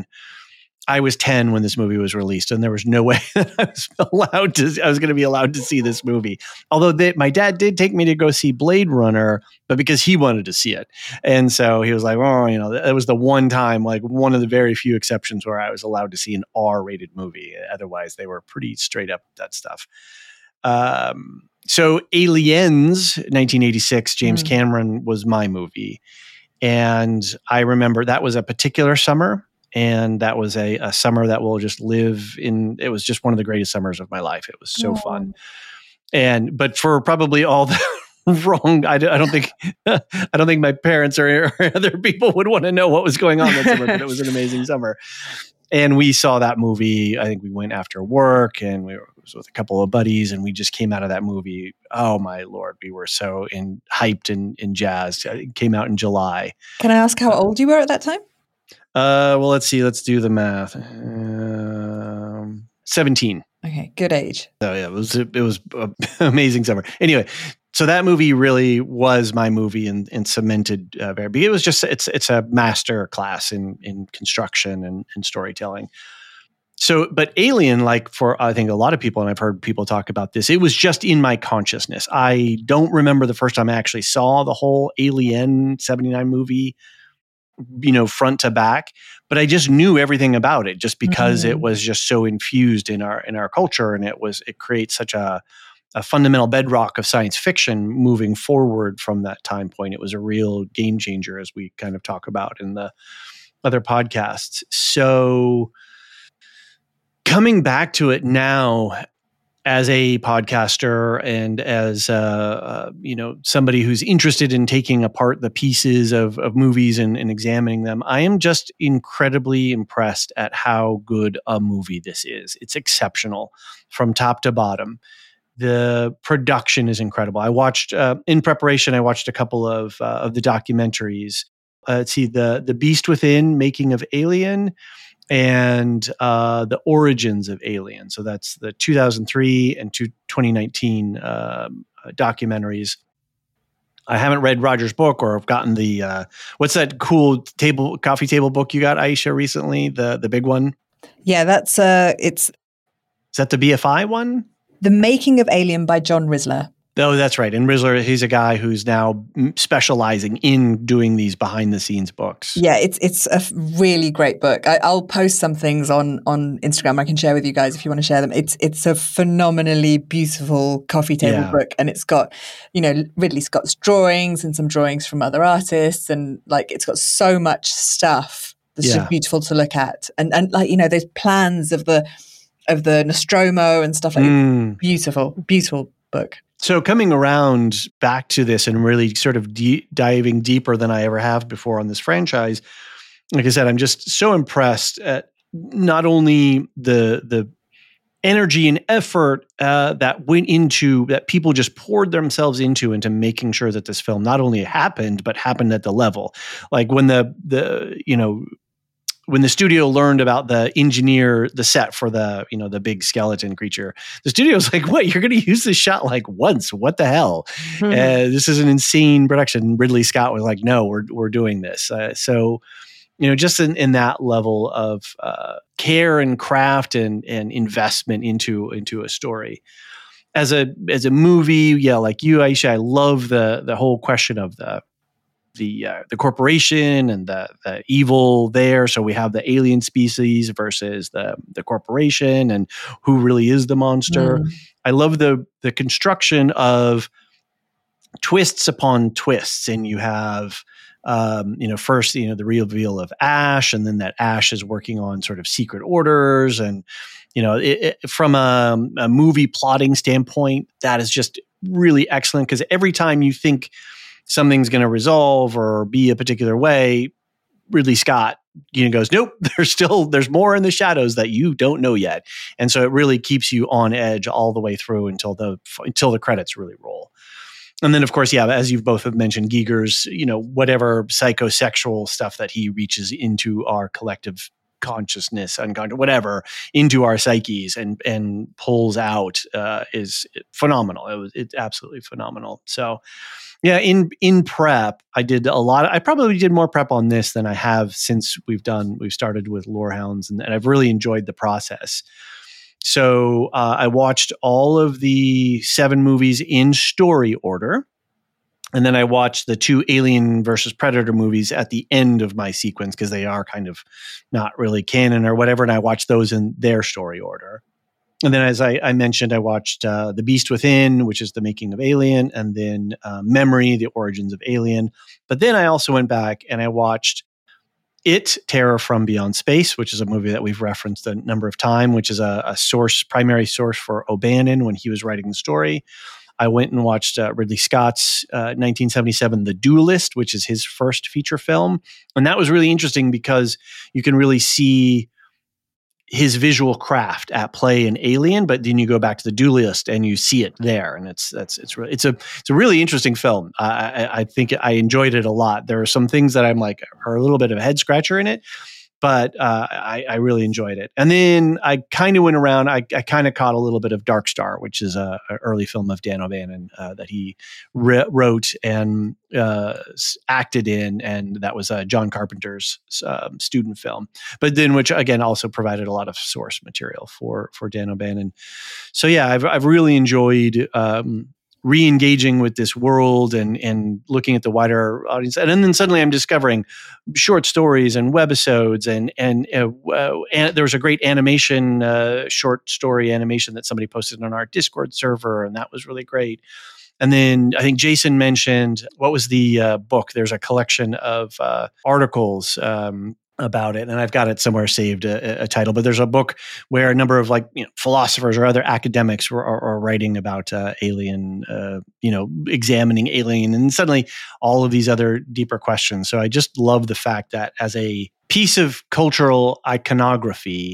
I was ten when this movie was released, and there was no way that I was allowed to. I was going to be allowed to see this movie. Although they, my dad did take me to go see Blade Runner, but because he wanted to see it, and so he was like, "Oh, you know, that was the one time, like one of the very few exceptions where I was allowed to see an R-rated movie. Otherwise, they were pretty straight up that stuff." Um, so, Aliens, nineteen eighty-six, James Mm. Cameron was my movie, and I remember that was a particular summer. And that was a, a summer that will just live in, it was just one of the greatest summers of my life. It was so Oh. fun. And, but for probably all the wrong, I, don't- I don't think, I don't think my parents or, or other people would want to know what was going on that summer, but it was an amazing summer. And we saw that movie. I think we went after work and we were with a couple of buddies and we just came out of that movie. Oh my Lord. We were so in hyped and, and jazzed. It came out in July. Can I ask how old you were at that time? Uh, well, let's see. Let's do the math. Um, seventeen. Okay, good age. So yeah, it was it was an amazing summer. Anyway, so that movie really was my movie and, and cemented uh, very. It was just it's it's a master class in in construction and, and storytelling. So, but Alien, like for I think a lot of people, and I've heard people talk about this, it was just in my consciousness. I don't remember the first time I actually saw the whole Alien seventy-nine movie, you know, front to back, but I just knew everything about it just because Mm. it was just so infused in our in our culture, and it was it creates such a a fundamental bedrock of science fiction moving forward from that time point. It was a real game changer, as we kind of talk about in the other podcasts. So coming back to it now as a podcaster and as uh, uh, you know, somebody who's interested in taking apart the pieces of, of movies and, and examining them, I am just incredibly impressed at how good a movie this is. It's exceptional from top to bottom. The production is incredible. I watched uh, in preparation. I watched a couple of uh, of the documentaries. Uh, let's see, the the Beast Within, Making of Alien, and uh, the Origins of Alien. So that's the two thousand three and two, twenty nineteen um, documentaries. I haven't read Roger's book or have gotten the uh, what's that cool table coffee table book you got, Aisha, recently? The the big one. Yeah, that's uh, it's Is that the B F I one? The Making of Alien by John Risler. Oh, that's right. And Risler, he's a guy who's now specializing in doing these behind the scenes books. Yeah, it's it's a really great book. I, I'll post some things on on Instagram I can share with you guys if you want to share them. It's it's a phenomenally beautiful coffee table Yeah. book, and it's got, you know, Ridley Scott's drawings and some drawings from other artists, and like it's got so much stuff that's Yeah. just beautiful to look at, and and like, you know, those plans of the of the Nostromo and stuff like Mm. beautiful, beautiful book. So coming around back to this and really sort of de- diving deeper than I ever have before on this franchise, like I said, I'm just so impressed at not only the the energy and effort uh, that went into that people just poured themselves into into making sure that this film not only happened but happened at the level. Like when the the you know. When the studio learned about the engineer, the set for the, you know, the big skeleton creature, the studio was like, what, you're going to use this shot like once? What the hell? Mm-hmm. Uh, this is an insane production. Ridley Scott was like, no, we're, we're doing this. Uh, so, you know, just in, in that level of uh, care and craft and, and investment into, into a story. As a, as a movie, yeah, like you, Aisha, I love the, the whole question of the, the uh, the corporation and the the evil there. So we have the alien species versus the the corporation and who really is the monster. Mm. I love the the construction of twists upon twists, and you have um, you know first you know the reveal of Ash, and then that Ash is working on sort of secret orders, and you know it, it, from a, a movie plotting standpoint, that is just really excellent because every time you think something's going to resolve or be a particular way, Ridley Scott, you know, goes, nope, there's still, there's more in the shadows that you don't know yet. And so it really keeps you on edge all the way through until the, until the credits really roll. And then of course, yeah, as you've both have mentioned, Giger's, you know, whatever psychosexual stuff that he reaches into our collective consciousness, unconscious, whatever, into our psyches and, and pulls out uh, is phenomenal. It was, it's absolutely phenomenal. So, yeah, in in prep, I did a lot. Of, I probably did more prep on this than I have since we've done. We've started with Lorehounds, and, and I've really enjoyed the process. So uh, I watched all of the seven movies in story order, and then I watched the two Alien versus Predator movies at the end of my sequence because they are kind of not really canon or whatever, and I watched those in their story order. And then, as I, I mentioned, I watched uh, The Beast Within, which is the making of Alien, and then uh, Memory, the origins of Alien. But then I also went back and I watched It, Terror from Beyond Space, which is a movie that we've referenced a number of times, which is a, a source, primary source for O'Bannon when he was writing the story. I went and watched uh, Ridley Scott's uh, nineteen seventy-seven The Duelist, which is his first feature film. And that was really interesting because you can really see his visual craft at play in Alien, but then you go back to The Duelist and you see it there, and it's that's it's really it's a it's a really interesting film. I, I, I think I enjoyed it a lot. There are some things that I'm like are a little bit of a head scratcher in it, but uh, I, I really enjoyed it. And then I kind of went around. I, I kind of caught a little bit of Dark Star, which is a, a early film of Dan O'Bannon uh, that he re- wrote and uh, acted in, and that was uh, John Carpenter's um, student film. But then, which again also provided a lot of source material for for Dan O'Bannon. So yeah, I've I've really enjoyed. Um, re-engaging with this world and and looking at the wider audience. And, and then suddenly I'm discovering short stories and webisodes and and, uh, uh, and there was a great animation, uh, short story animation that somebody posted on our Discord server, and that was really great. And then I think Jason mentioned, what was the uh, book? There's a collection of uh, articles um, about it, and I've got it somewhere saved, a, a title, but there's a book where a number of like you know, philosophers or other academics were are, are writing about uh, alien, uh, you know, examining Alien, and suddenly all of these other deeper questions. So I just love the fact that as a piece of cultural iconography,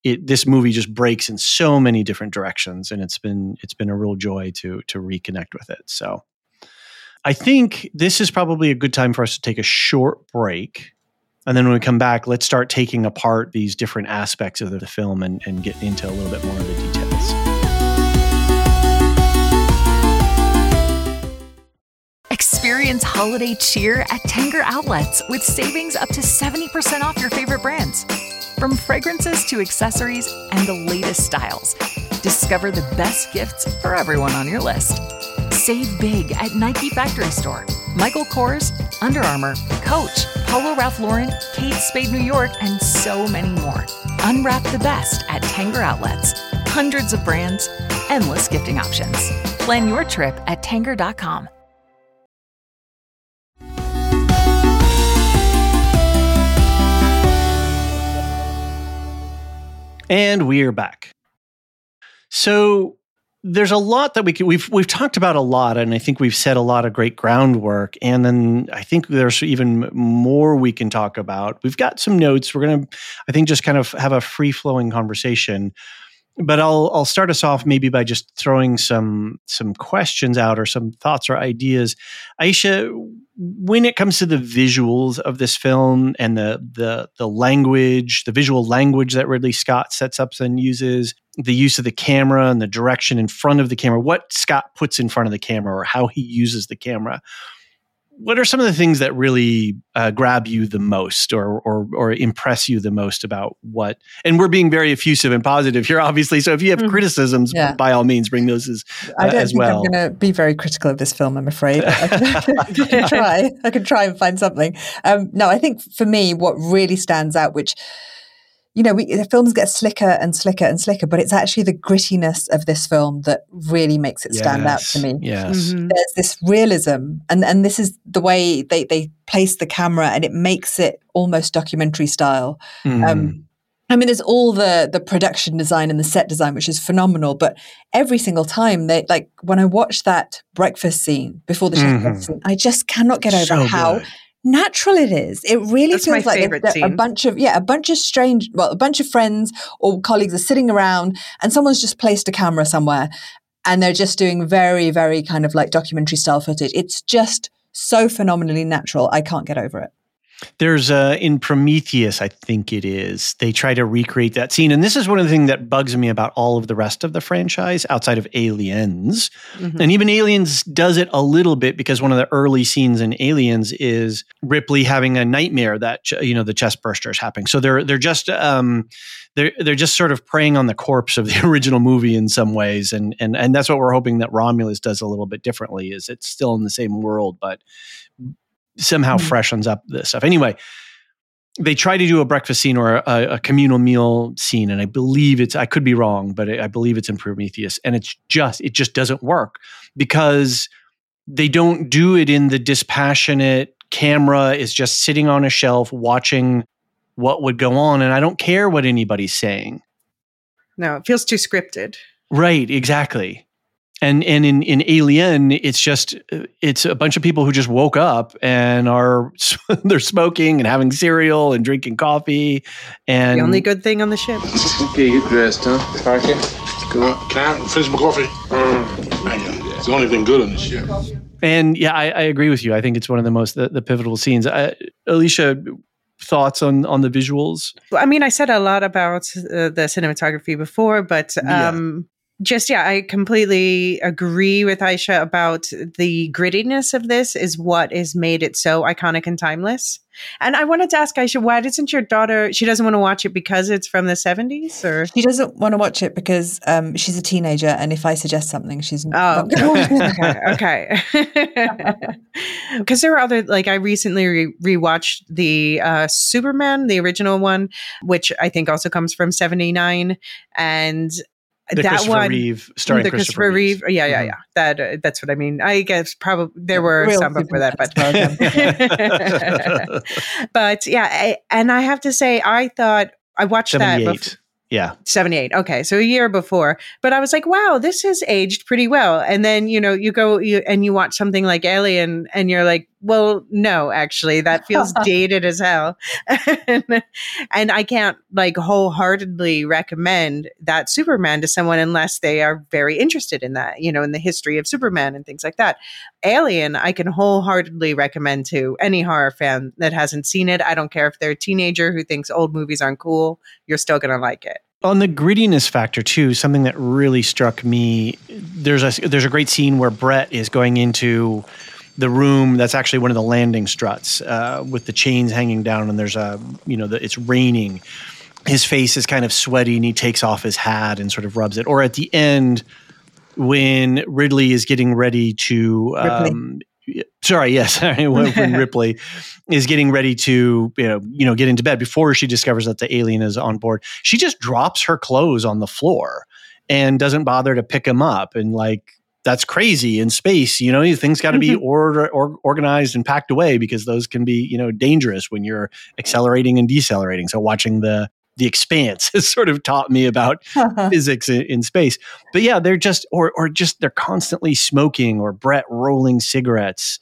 it this movie just breaks in so many different directions, and it's been it's been a real joy to to reconnect with it. So I think this is probably a good time for us to take a short break. And then when we come back, let's start taking apart these different aspects of the film and, and get into a little bit more of the details. Experience holiday cheer at Tanger Outlets with savings up to seventy percent off your favorite brands. From fragrances to accessories and the latest styles, discover the best gifts for everyone on your list. Save big at Nike Factory Store, Michael Kors, Under Armour, Coach, Polo Ralph Lauren, Kate Spade New York, and so many more. Unwrap the best at Tanger Outlets. Hundreds of brands, endless gifting options. Plan your trip at tanger dot com. And we're back. So there's a lot that we can, we've we've talked about a lot, and I think we've said a lot of great groundwork. And then I think there's even more we can talk about. We've got some notes. We're going to, I think, just kind of have a free flowing conversation. But I'll I'll start us off maybe by just throwing some some questions out or some thoughts or ideas. Aisha, when it comes to the visuals of this film and the the the language, the visual language that Ridley Scott sets up and uses, the use of the camera and the direction in front of the camera, what Scott puts in front of the camera or how he uses the camera, what are some of the things that really uh, grab you the most or, or or impress you the most about what? And we're being very effusive and positive here, obviously. So if you have mm-hmm. criticisms, yeah. by all means, bring those as, uh, I don't as think well. I'm going to be very critical of this film, I'm afraid. I can, I can try. I can try and find something. Um, no, I think for me, what really stands out, which you know, we, the films get slicker and slicker and slicker, but it's actually the grittiness of this film that really makes it stand yes, out to me. Yes. Mm-hmm. There's this realism, and, and this is the way they, they place the camera, and it makes it almost documentary style. Mm. Um, I mean, there's all the the production design and the set design, which is phenomenal, but every single time, they like when I watch that breakfast scene before the chef mm-hmm. scene, I just cannot get over so how good. natural it is. It really That's feels my like a, a bunch of yeah, a bunch of strange, well, a bunch of friends or colleagues are sitting around, and someone's just placed a camera somewhere, and they're just doing very, very kind of like documentary style footage. It's just so phenomenally natural. I can't get over it. There's uh, in Prometheus, I think it is, they try to recreate that scene. And this is one of the things that bugs me about all of the rest of the franchise outside of Aliens. Mm-hmm. And even Aliens does it a little bit, because one of the early scenes in Aliens is Ripley having a nightmare that, you know, the chest burster is happening. So they're they're just um, they're they're just sort of preying on the corpse of the original movie in some ways. And and and that's what we're hoping that Romulus does a little bit differently, is it's still in the same world, but somehow mm-hmm. freshens up this stuff. Anyway, they try to do a breakfast scene or a, a communal meal scene, and I believe it's, I could be wrong, but I believe it's in Prometheus, and it's just, it just doesn't work because they don't do it in the dispassionate camera is just sitting on a shelf watching what would go on, and I don't care what anybody's saying. No, it feels too scripted. Right, exactly. And and in, in Alien, it's just, it's a bunch of people who just woke up and are, they're smoking and having cereal and drinking coffee. And the only good thing on the ship. Okay, get dressed, huh? Parker, go on. Can I finish my coffee? Mm. It's the only thing good on the ship. And yeah, I, I agree with you. I think it's one of the most, the, the pivotal scenes. I, Alicia, thoughts on, on the visuals? Well, I mean, I said a lot about uh, the cinematography before, but um, yeah. Just, yeah, I completely agree with Aisha about the grittiness of this is what has made it so iconic and timeless. And I wanted to ask Aisha, why doesn't your daughter, she doesn't want to watch it because it's from the seventies? Or she doesn't want to watch it because um, she's a teenager, and if I suggest something, she's oh, not going to watch it. Okay. Because there are other, like I recently re- rewatched the uh, Superman, the original one, which I think also comes from seventy-nine. And The that Christopher one, Reeve, starring the Christopher, Christopher Reeve. Reeve. Yeah, yeah, yeah. That uh, that's what I mean. I guess probably there were Real some before that, but program. but yeah. I, and I have to say, I thought I watched that. Before, Yeah. seventy-eight. Okay. So a year before. But I was like, wow, this has aged pretty well. And then, you know, you go you, and you watch something like Alien and you're like, well, no, actually, that feels dated as hell. and, and I can't like wholeheartedly recommend that Superman to someone unless they are very interested in that, you know, in the history of Superman and things like that. Alien, I can wholeheartedly recommend to any horror fan that hasn't seen it. I don't care if they're a teenager who thinks old movies aren't cool. You're still going to like it. On the grittiness factor too, something that really struck me, there's a there's a great scene where Brett is going into the room that's actually one of the landing struts uh, with the chains hanging down, and there's a, you know, the, it's raining. His face is kind of sweaty and he takes off his hat and sort of rubs it. Or at the end when Ridley is getting ready to, um, sorry, yes, when, when Ripley is getting ready to, you know, you know, get into bed before she discovers that the alien is on board, she just drops her clothes on the floor and doesn't bother to pick them up. And like, that's crazy in space, you know, things got to be order, or, organized and packed away because those can be, you know, dangerous when you're accelerating and decelerating. So watching the, The Expanse has sort of taught me about physics in, in space. But yeah, they're just, or or just, they're constantly smoking, or Brett rolling cigarettes.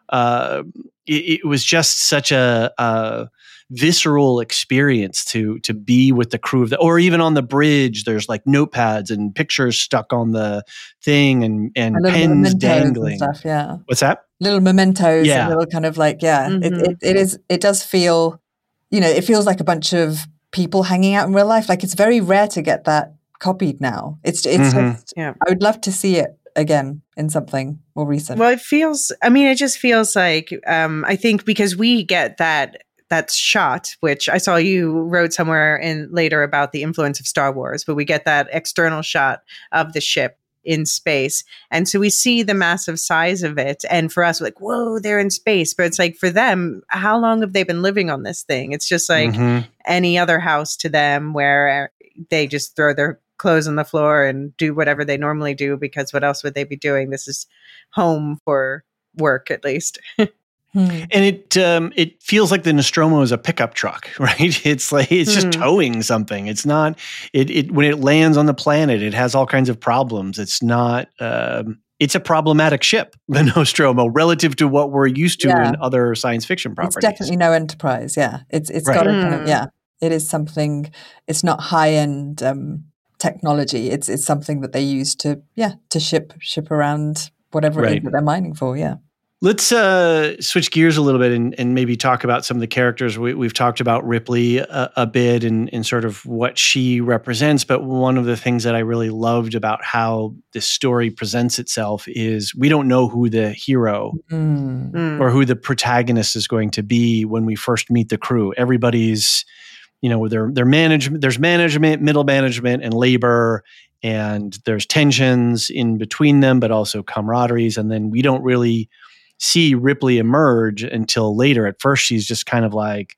Uh, it, it was just such a, a visceral experience to to be with the crew of the, or even on the bridge, there's like notepads and pictures stuck on the thing and, and pens dangling. And stuff, yeah. What's that? Little mementos, yeah. and little kind of like, yeah, Mm-hmm. it, it, it is, it does feel, you know, it feels like a bunch of people hanging out in real life. Like, it's very rare to get that copied now. It's it's Mm-hmm. just, Yeah. I would love to see it again in something more recent. Well, it feels, I mean, it just feels like, um, I think because we get that, that shot, which I saw you wrote somewhere in later about the influence of Star Wars, but we get that external shot of the ship in space. And so we see the massive size of it. And for us, we're like, whoa, they're in space. But it's like, for them, how long have they been living on this thing? It's just like Mm-hmm. any other house to them where they just throw their clothes on the floor and do whatever they normally do, because what else would they be doing? This is home for work, at least. Hmm. And it um, it feels like the Nostromo is a pickup truck, right? It's like it's just Hmm. towing something. It's not it it when it lands on the planet, it has all kinds of problems. It's not um, it's a problematic ship, the Nostromo, relative to what we're used to Yeah. in other science fiction properties. It's definitely no Enterprise. Yeah, it's it's Right. got a kind Mm. of, yeah. It is something. It's not high end um, technology. It's it's something that they use to yeah to ship ship around whatever it Right. is that they're mining for. Yeah. Let's uh, switch gears a little bit and, and maybe talk about some of the characters. We, we've talked about Ripley a, a bit and, and sort of what she represents. But one of the things that I really loved about how this story presents itself is we don't know who the hero Mm. Mm. or who the protagonist is going to be when we first meet the crew. Everybody's, you know, their their management. There's management, middle management, and labor, and there's tensions in between them, but also camaraderies. And then we don't really see Ripley emerge until later. At first, she's just kind of like,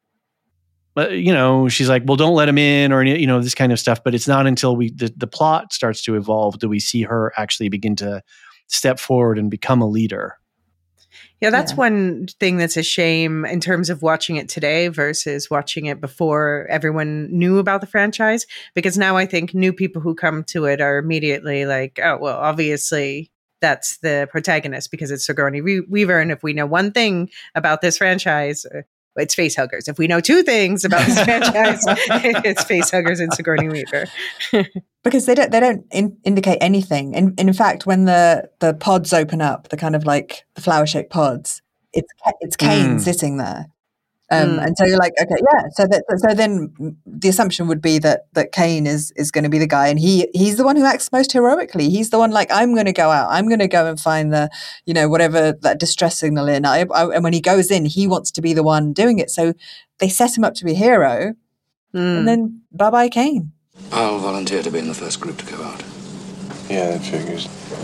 uh, you know, she's like, well, don't let him in, or, you know, this kind of stuff. But it's not until we the, the plot starts to evolve do we see her actually begin to step forward and become a leader. Yeah, that's Yeah. one thing that's a shame in terms of watching it today versus watching it before everyone knew about the franchise. Because now I think new people who come to it are immediately like, oh, well, obviously that's the protagonist because it's Sigourney Re- Weaver. And if we know one thing about this franchise, uh, it's facehuggers. If we know two things about this franchise, it's facehuggers and Sigourney Weaver. Because they don't they don't in, indicate anything. And, and in fact, when the the pods open up, the kind of like the flower shaped pods, it's Ca- it's Kane Mm. sitting there. Um, Mm. And so you're like, okay, yeah. So that so then the assumption would be that that Kane is is going to be the guy, and he he's the one who acts most heroically. He's the one like, I'm going to go out, I'm going to go and find the, you know, whatever that distress signal in. I, I, and when he goes in, he wants to be the one doing it. So they set him up to be a hero, Mm. and then bye bye Kane. I'll volunteer to be in the first group to go out. Yeah, that figures.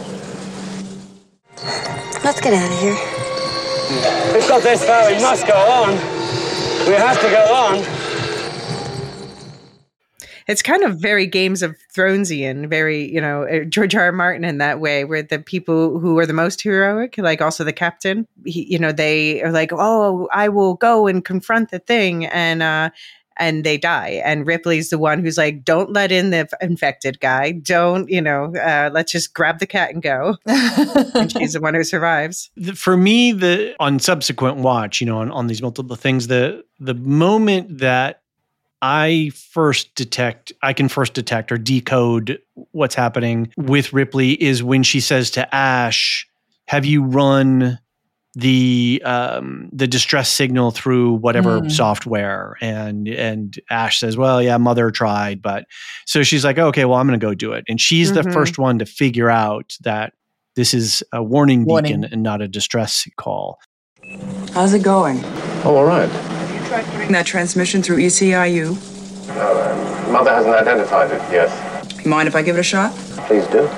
Let's get out of here. We've got this far, we must go on. We have to go on. It's kind of very Games of Thronesian, very, you know, uh, George R. R. Martin in that way, where the people who are the most heroic, like also the captain, he, you know, they are like, oh, I will go and confront the thing. And, uh, and they die. And Ripley's the one who's like, don't let in the infected guy. Don't, you know, uh, let's just grab the cat and go. And she's the one who survives. For me, the on subsequent watch, you know, on, on these multiple things, the the moment that I first detect, I can first detect or decode what's happening with Ripley is when she says to Ash, have you run the um, the distress signal through whatever mm. software? And and Ash says, well, yeah, Mother tried. But so she's like, okay, well, I'm going to go do it. And she's mm-hmm. the first one to figure out that this is a warning, warning beacon and not a distress call. How's it going? Oh, all right. Tried putting that transmission through E C I U? No, Mother hasn't identified it yet. You mind if I give it a shot? Please do.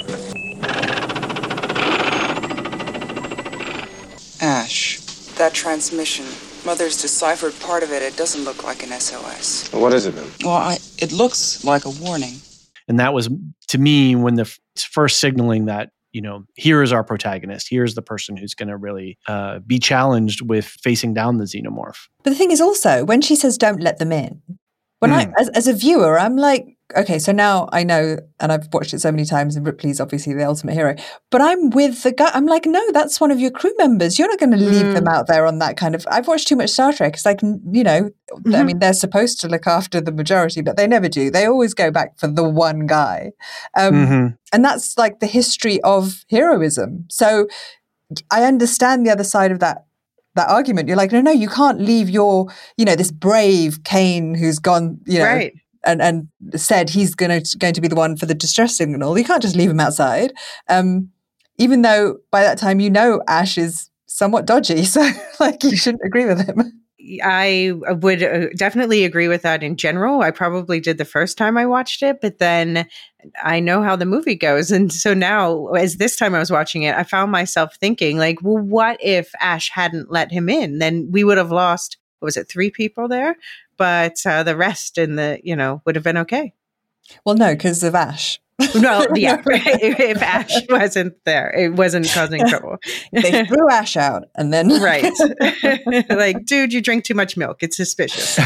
Ash, that transmission. Mother's deciphered part of it. It doesn't look like an S O S. What is it then? Well, I, it looks like a warning. And that was, to me, when the f- first signaling that, you know, here is our protagonist. Here's the person who's going to really uh, be challenged with facing down the xenomorph. But the thing is also, when she says, don't let them in, when mm. I, as, as a viewer, I'm like, okay, so now I know, and I've watched it so many times, and Ripley's obviously the ultimate hero, but I'm with the guy. I'm like, no, that's one of your crew members. You're not going to leave mm. them out there on that kind of, I've watched too much Star Trek. It's like, you know, mm-hmm. I mean, they're supposed to look after the majority, but they never do. They always go back for the one guy. Um, mm-hmm. And that's like the history of heroism. So I understand the other side of that that argument. You're like, no, no, you can't leave your, you know, this brave Kane who's gone, you know, right. and, and said he's going to going to be the one for the distress signal. You can't just leave him outside. Um, even though by that time, you know, Ash is somewhat dodgy. So like you shouldn't agree with him. I would uh, definitely agree with that in general. I probably did the first time I watched it, but then I know how the movie goes. And so now, as this time I was watching it, I found myself thinking like, well, what if Ash hadn't let him in? Then we would have lost, what was it, three people there? But uh, the rest in the, you know, would have been okay. Well, no, because of Ash. No, yeah. if, if Ash wasn't there, it wasn't causing trouble. They threw Ash out and then... Right. Like, dude, you drink too much milk. It's suspicious.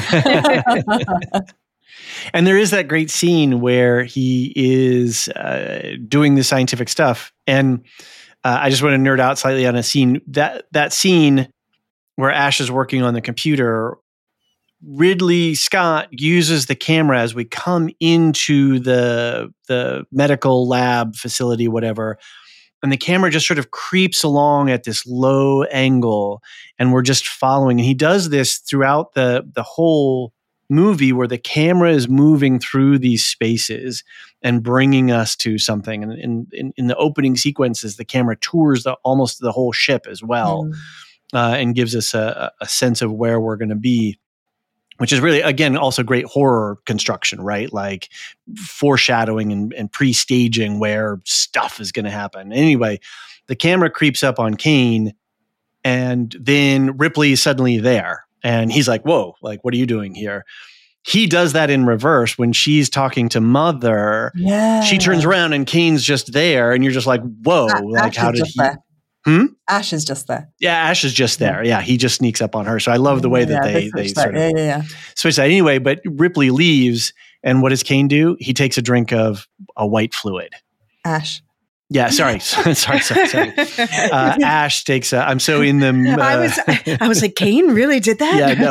And there is that great scene where he is uh, doing the scientific stuff. And uh, I just want to nerd out slightly on a scene. That, that scene where Ash is working on the computer, Ridley Scott uses the camera as we come into the the medical lab facility, whatever, and the camera just sort of creeps along at this low angle, and we're just following. And he does this throughout the the whole movie, where the camera is moving through these spaces and bringing us to something. And in in, in the opening sequences, the camera tours the almost the whole ship as well, mm. uh, and gives us a, a sense of where we're going to be. Which is really, again, also great horror construction, right? Like foreshadowing and, and pre-staging where stuff is going to happen. Anyway, the camera creeps up on Kane, and then Ripley is suddenly there. And he's like, whoa, like, what are you doing here? He does that in reverse when she's talking to Mother. Yeah. She turns around and Kane's just there, and you're just like, whoa, uh, like, Ash how did he... There. Hmm? Ash is just there. Yeah, Ash is just there. Yeah, he just sneaks up on her. So I love the way that yeah, they, they sort of yeah, yeah, yeah. switch that. Anyway, but Ripley leaves, and what does Kane do? He takes a drink of a white fluid. Ash. Yeah, sorry, sorry, sorry, sorry. Uh, Ash takes. A, I'm so in the. Uh, I was, I was like, Kane really did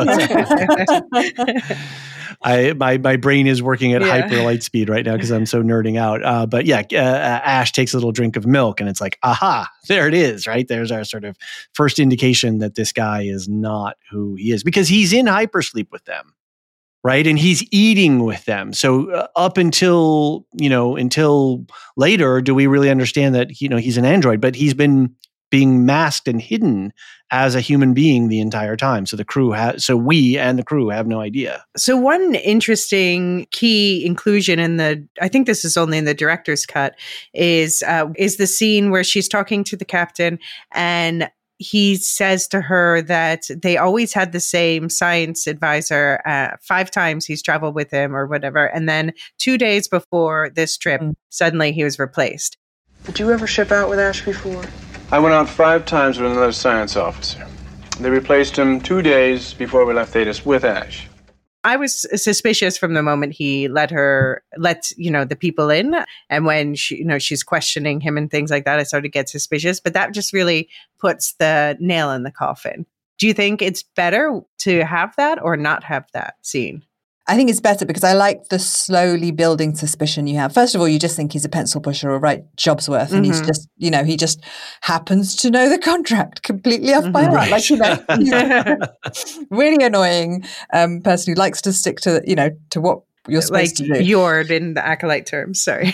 that. Yeah, no. I my my brain is working at yeah. hyper light speed right now because I'm so nerding out. Uh, but yeah, uh, Ash takes a little drink of milk, and it's like, aha, there it is. Right there's our sort of first indication that this guy is not who he is, because he's in hypersleep with them, right? And he's eating with them. So uh, up until you know until later, do we really understand that you know he's an android? But he's been being masked and hidden as a human being the entire time. So the crew has, so we and the crew have no idea. So one interesting key inclusion in the, I think this is only in the director's cut, is uh, is the scene where she's talking to the captain, and he says to her that they always had the same science advisor. Uh, five times he's traveled with him or whatever, and then two days before this trip, mm. suddenly he was replaced. Did you ever ship out with Ash before? I went out five times with another science officer. They replaced him two days before we left Thetis with Ash. I was suspicious from the moment he let her, let, you know, the people in. And when she, you know, she's questioning him and things like that, I started to get suspicious. But that just really puts the nail in the coffin. Do you think it's better to have that or not have that scene? I think it's better because I like the slowly building suspicion you have. First of all, you just think he's a pencil pusher or right job's worth. And mm-hmm. he's just, you know, he just happens to know the contract completely off by heart. Right. Like, you know, yeah. really annoying um, person who likes to stick to, you know, to what you're supposed like to do. Yord in the Acolyte terms, sorry.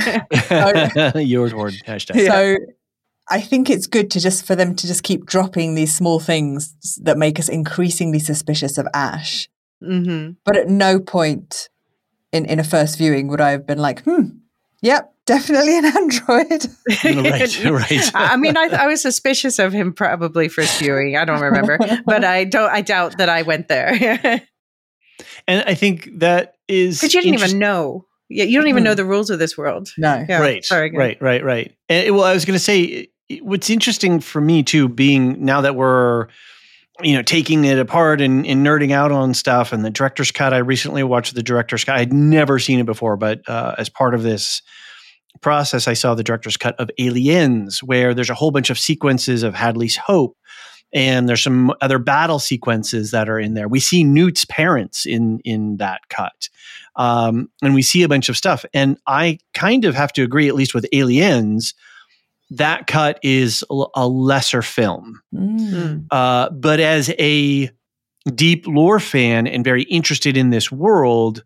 Yord word, hashtag. So I think it's good to just, for them to just keep dropping these small things that make us increasingly suspicious of Ash. Mm-hmm. But at no point in, in a first viewing would I have been like, hmm, yep, definitely an android. right, right. I mean, I, I was suspicious of him probably first viewing. I don't remember, but I don't. I doubt that I went there. And I think that is because you didn't even know. Yeah, you don't even know the rules of this world. No, yeah, right, sorry, right, right, right. And well, I was going to say, what's interesting for me too, being now that we're, you know, taking it apart and, and nerding out on stuff, and the director's cut. I recently watched the director's cut. I'd never seen it before, but uh, as part of this process, I saw the director's cut of Aliens, where there's a whole bunch of sequences of Hadley's Hope, and there's some other battle sequences that are in there. We see Newt's parents in in that cut, um, and we see a bunch of stuff. And I kind of have to agree, at least with Aliens, that cut is a lesser film. Mm. Uh, but as a deep lore fan and very interested in this world,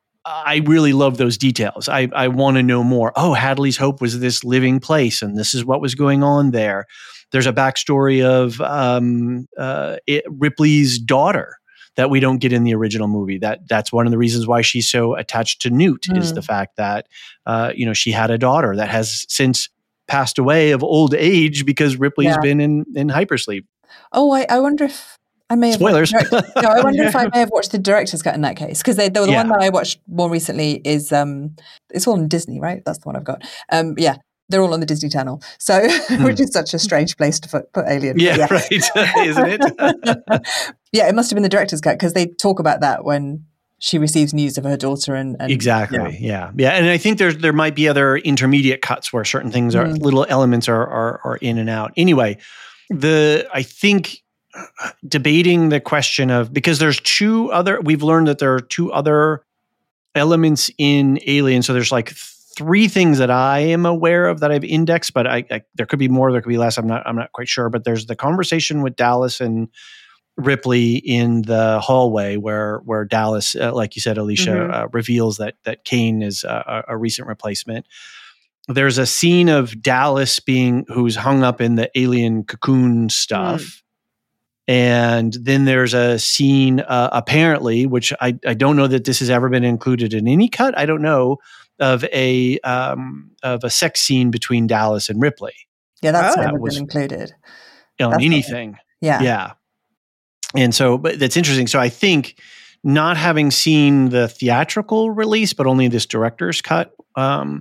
I really love those details. I, I want to know more. Oh, Hadley's Hope was this living place, and this is what was going on there. There's a backstory of um, uh, it, Ripley's daughter that we don't get in the original movie. That that's one of the reasons why she's so attached to Newt mm. is the fact that uh, you know she had a daughter that has since passed away of old age because Ripley's yeah. been in, in hypersleep. Oh, I, I wonder if I may have spoilers. Watched, no, I wonder if I may have watched the director's cut in that case, because the, the yeah. one that I watched more recently is um, it's all on Disney, right? That's the one I've got. Um, yeah, they're all on the Disney Channel, so mm. which is such a strange place to put, put Alien. Yeah, yeah. right, isn't it? Yeah, it must have been the director's cut because they talk about that when she receives news of her daughter and, and exactly yeah. yeah yeah and I think there's there might be other intermediate cuts where certain things are mm. little elements are, are are in and out. Anyway, the I think debating the question of, because there's two other we've learned that there are two other elements in Alien, so there's like three things that I am aware of that I've indexed, but I, I there could be more, there could be less, I'm not I'm not quite sure. But there's the conversation with Dallas and Ripley in the hallway where where Dallas, uh, like you said, Alicia, mm-hmm. uh, reveals that that Kane is a, a recent replacement. There's a scene of Dallas being who's hung up in the alien cocoon stuff, mm. and then there's a scene uh, apparently, which I I don't know that this has ever been included in any cut. I don't know of a um, of a sex scene between Dallas and Ripley. Yeah, that's oh. never that was been included on that's anything. Not, yeah, yeah. And so, but that's interesting. So I think not having seen the theatrical release, but only this director's cut, um,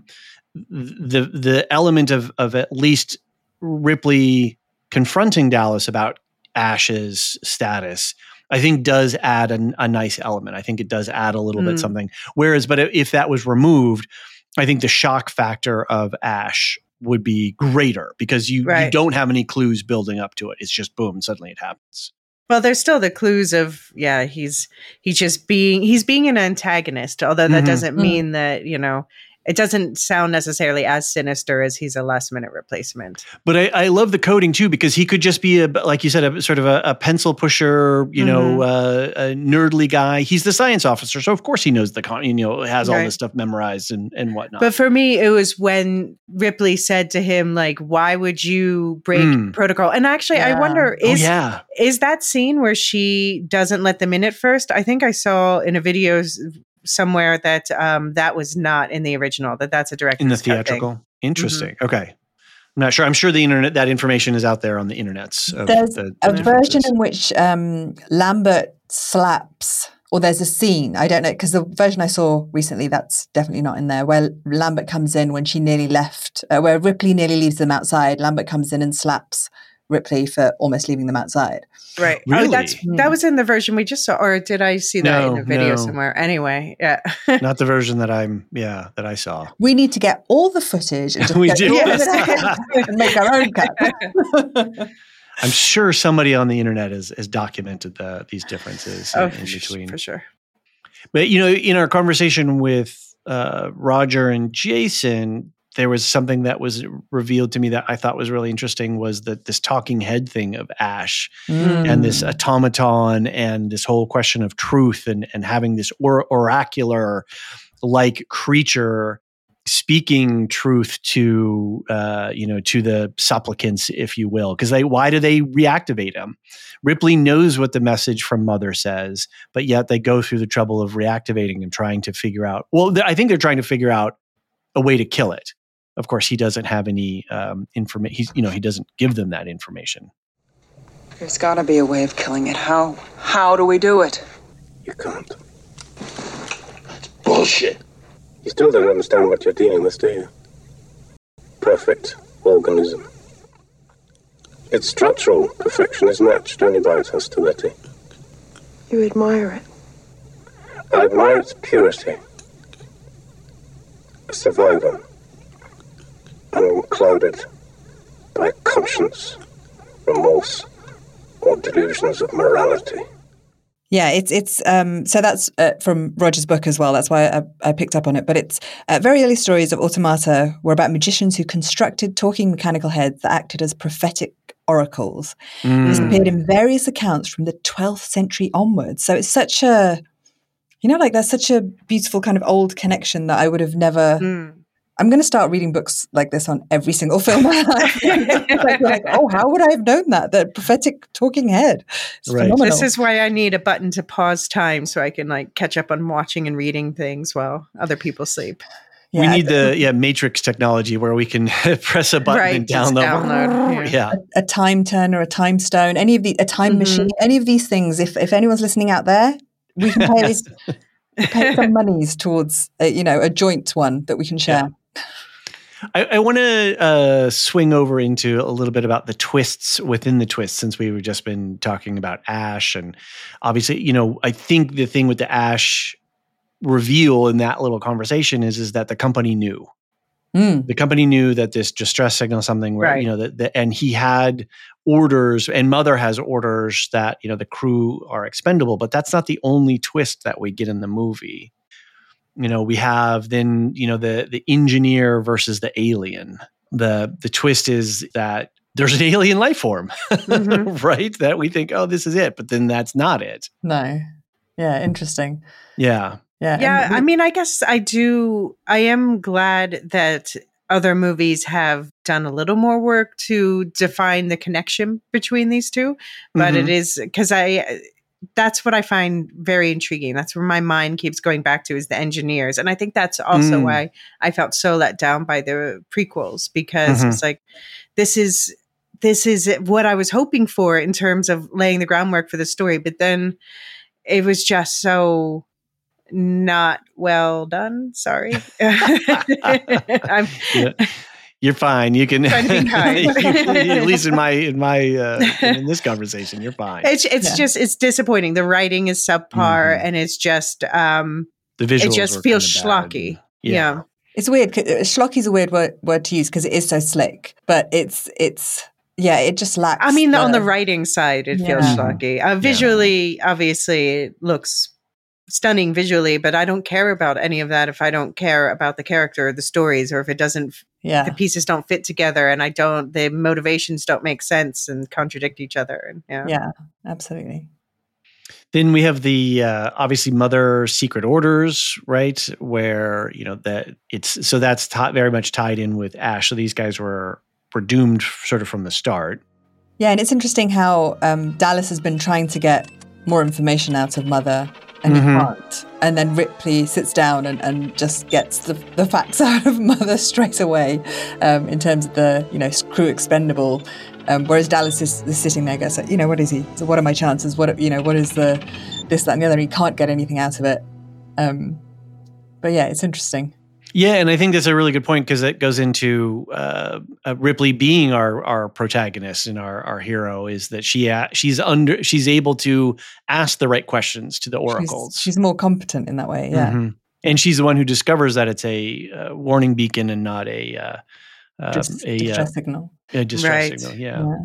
the the element of of at least Ripley confronting Dallas about Ash's status, I think does add a, a nice element. I think it does add a little mm. bit something. Whereas, but if that was removed, I think the shock factor of Ash would be greater because you, right. you don't have any clues building up to it. It's just boom, suddenly it happens. Well, there's still the clues of, yeah, he's he's just being, he's being an antagonist, although that mm-hmm. doesn't mean that, you know, it doesn't sound necessarily as sinister as he's a last minute replacement. But I, I love the coding too, because he could just be a, like you said, a sort of a, a pencil pusher, you mm-hmm. know, uh, a nerdly guy. He's the science officer. So of course he knows the, con- you know, has all right. this stuff memorized and, and whatnot. But for me, it was when Ripley said to him, like, why would you break mm. protocol? And actually, yeah. I wonder, is, oh, yeah. is that scene where she doesn't let them in at first? I think I saw in a video somewhere that um, that was not in the original, that that's a director's in the theatrical. Thing. Interesting. Mm-hmm. Okay. I'm not sure. I'm sure the internet, that information is out there on the internets. Of there's the, the a version in which um, Lambert slaps, or there's a scene, I don't know, because the version I saw recently, that's definitely not in there, where Lambert comes in when she nearly left, uh, where Ripley nearly leaves them outside. Lambert comes in and slaps Ripley for almost leaving them outside. Right. Really? Oh, that's that was in the version we just saw, or did I see that No, in a video no. somewhere? Anyway, yeah. Not the version that I'm, yeah, that I saw. We need to get all the footage and just We get do, all yes. of it and make our own cut. I'm sure somebody on the internet has, has documented the, these differences Oh, in, for, in sh- between. for sure. But, you know, in our conversation with uh, Roger and Jason, there was something that was revealed to me that I thought was really interesting, was that this talking head thing of Ash Mm. and this automaton and this whole question of truth and, and having this or- oracular like creature speaking truth to, uh, you know, to the supplicants, if you will. Because they, why do they reactivate him? Ripley knows what the message from Mother says, but yet they go through the trouble of reactivating him, trying to figure out, well, th- I think they're trying to figure out a way to kill it. Of course, he doesn't have any um, information. He's, you know, he doesn't give them that information. There's got to be a way of killing it. How? How do we do it? You can't. That's bullshit. You still don't understand what you're dealing with, do you? Perfect organism. Its structural perfection is matched only by its hostility. You admire it. I admire its purity. A survivor. Unclouded by conscience, remorse, or delusions of morality. Yeah, it's it's um, so that's uh, from Roger's book as well. That's why I, I picked up on it. But it's uh, very early stories of Automata were about magicians who constructed talking mechanical heads that acted as prophetic oracles. Mm. This appeared in various accounts from the twelfth century onwards. So it's such a, you know, like there's such a beautiful kind of old connection that I would have never. Mm. I'm going to start reading books like this on every single film I have. like, like, oh, how would I have known that? The prophetic talking head. It's Right. phenomenal. This is why I need a button to pause time so I can like catch up on watching and reading things while other people sleep. Yeah, we need the yeah Matrix technology where we can press a button Right, and just download. download, Yeah. a, a time turner, a time stone, any of the a time Mhm. machine, any of these things. If if anyone's listening out there, we can pay pay some monies towards a, you know a joint one that we can share. I, I want to uh, swing over into a little bit about the twists within the twists, since we've just been talking about Ash. And obviously, you know, I think the thing with the Ash reveal in that little conversation is, is that the company knew. Mm. The company knew that this distress signal, something where, Right. you know, that, that, and he had orders, and Mother has orders that, you know, the crew are expendable, but that's not the only twist that we get in the movie. You know, we have then, you know, the the engineer versus the alien. The the twist is that there's an alien life form, Mhm. right? That we think, oh, this is it, but then that's not it. No, yeah, interesting. Yeah. Yeah, Yeah, and we- I mean, I guess I do. I am glad that other movies have done a little more work to define the connection between these two. But Mhm. it is because I, that's what I find very intriguing. That's where my mind keeps going back to, is the engineers. And I think that's also Mm. why I felt so let down by the prequels, because Mhm. it's like, this is, this is what I was hoping for in terms of laying the groundwork for the story. But then it was just so not well done. Sorry. I'm, Yeah. You're fine. You can, Trying to be kind. you- at least in my in my uh, in this conversation, you're fine. it's it's Yeah. just it's disappointing. The writing is subpar, Mhm. and it's just um The visuals it just were feels kinda bad. schlocky. Yeah. Yeah. it's weird. 'Cause, uh, Schlocky is a weird word, word to use because it is so slick, but it's it's yeah, it just lacks. I mean, on the the- writing side, it feels Yeah. schlocky. Uh, visually, obviously, it looks stunning visually, but I don't care about any of that if I don't care about the character or the stories, or if it doesn't, Yeah, the pieces don't fit together, and I don't, the motivations don't make sense and contradict each other. And yeah. yeah, absolutely. Then we have the uh, obviously Mother secret orders, right? Where you know that it's so that's ti very much tied in with Ash. So these guys were were doomed sort of from the start. Yeah, and it's interesting how um, Dallas has been trying to get more information out of Mother, and Mhm. he can't. And then Ripley sits down and, and just gets the, the facts out of Mother straight away um, in terms of the, you know, crew expendable. Um, whereas Dallas is, is sitting there, goes, you know, what is he? So what are my chances? What, you know, what is the this, that, and the other? He can't get anything out of it. Um, but yeah, it's interesting. Yeah, and I think that's a really good point because it goes into uh, uh, Ripley being our our protagonist and our our hero is that she uh, she's under she's able to ask the right questions to the oracles. She's, she's more competent in that way. Yeah, mm-hmm. And she's the one who discovers that it's a uh, warning beacon and not a uh, um, Just a distress uh, signal. A distress right. signal. Yeah. yeah.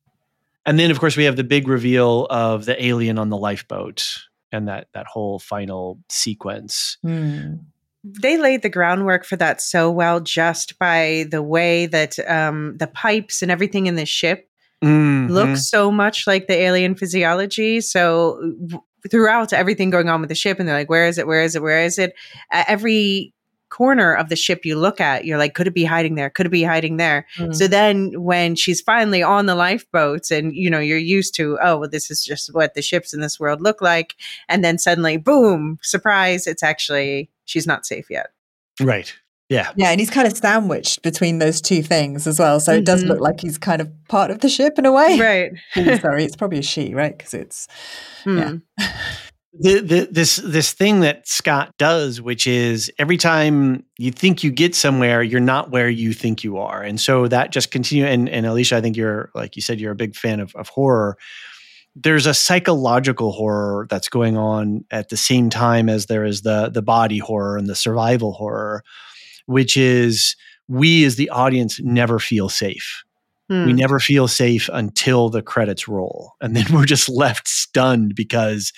And then, of course, we have the big reveal of the alien on the lifeboat and that that whole final sequence. Mm. They laid the groundwork for that so well just by the way that um, the pipes and everything in the ship mm-hmm. look so much like the alien physiology. So w- throughout everything going on with the ship, and they're like, where is it? Where is it? Where is it? Uh, every corner of the ship you look at, you're like, could it be hiding there? Could it be hiding there? Mm. So then when she's finally on the lifeboat and, you know, you're used to, oh, well, this is just what the ships in this world look like. And then suddenly, boom, surprise, it's actually, she's not safe yet. Right. Yeah. Yeah, and he's kind of sandwiched between those two things as well. So mm-hmm. it does look like he's kind of part of the ship in a way. Right. Ooh, sorry, it's probably a she, right? Because it's, mm. yeah. The, the, this this thing that Scott does, which is every time you think you get somewhere, you're not where you think you are. And so that just continue. And, and Alicia, I think you're, like you said, you're a big fan of, of horror. There's a psychological horror that's going on at the same time as there is the the body horror and the survival horror, which is we as the audience never feel safe. Hmm. We never feel safe until the credits roll. And then we're just left stunned because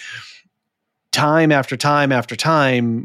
time after time after time,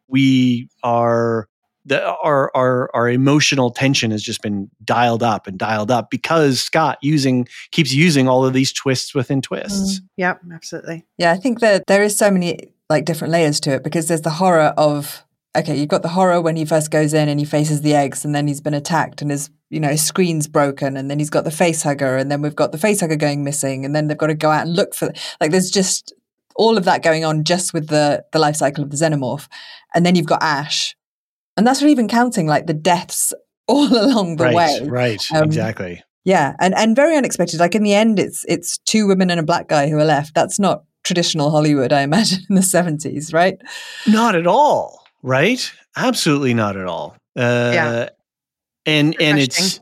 we are the our our our emotional tension has just been dialed up and dialed up because Scott using keeps using all of these twists within twists. Mm. Yep, absolutely. Yeah, I think that there is so many like different layers to it because there's the horror of okay, you've got the horror when he first goes in and he faces the eggs and then he's been attacked and his you know his screen's broken and then he's got the face hugger and then we've got the face hugger going missing and then they've got to go out and look for like there's just all of that going on just with the the life cycle of the xenomorph. And then you've got Ash. And that's not even counting like the deaths all along the right, way. Right, um, exactly. Yeah, and, and very unexpected. Like in the end, it's it's two women and a black guy who are left. That's not traditional Hollywood, I imagine, in the seventies, right? Not at all, right? Absolutely not at all. Uh, yeah. And, and it's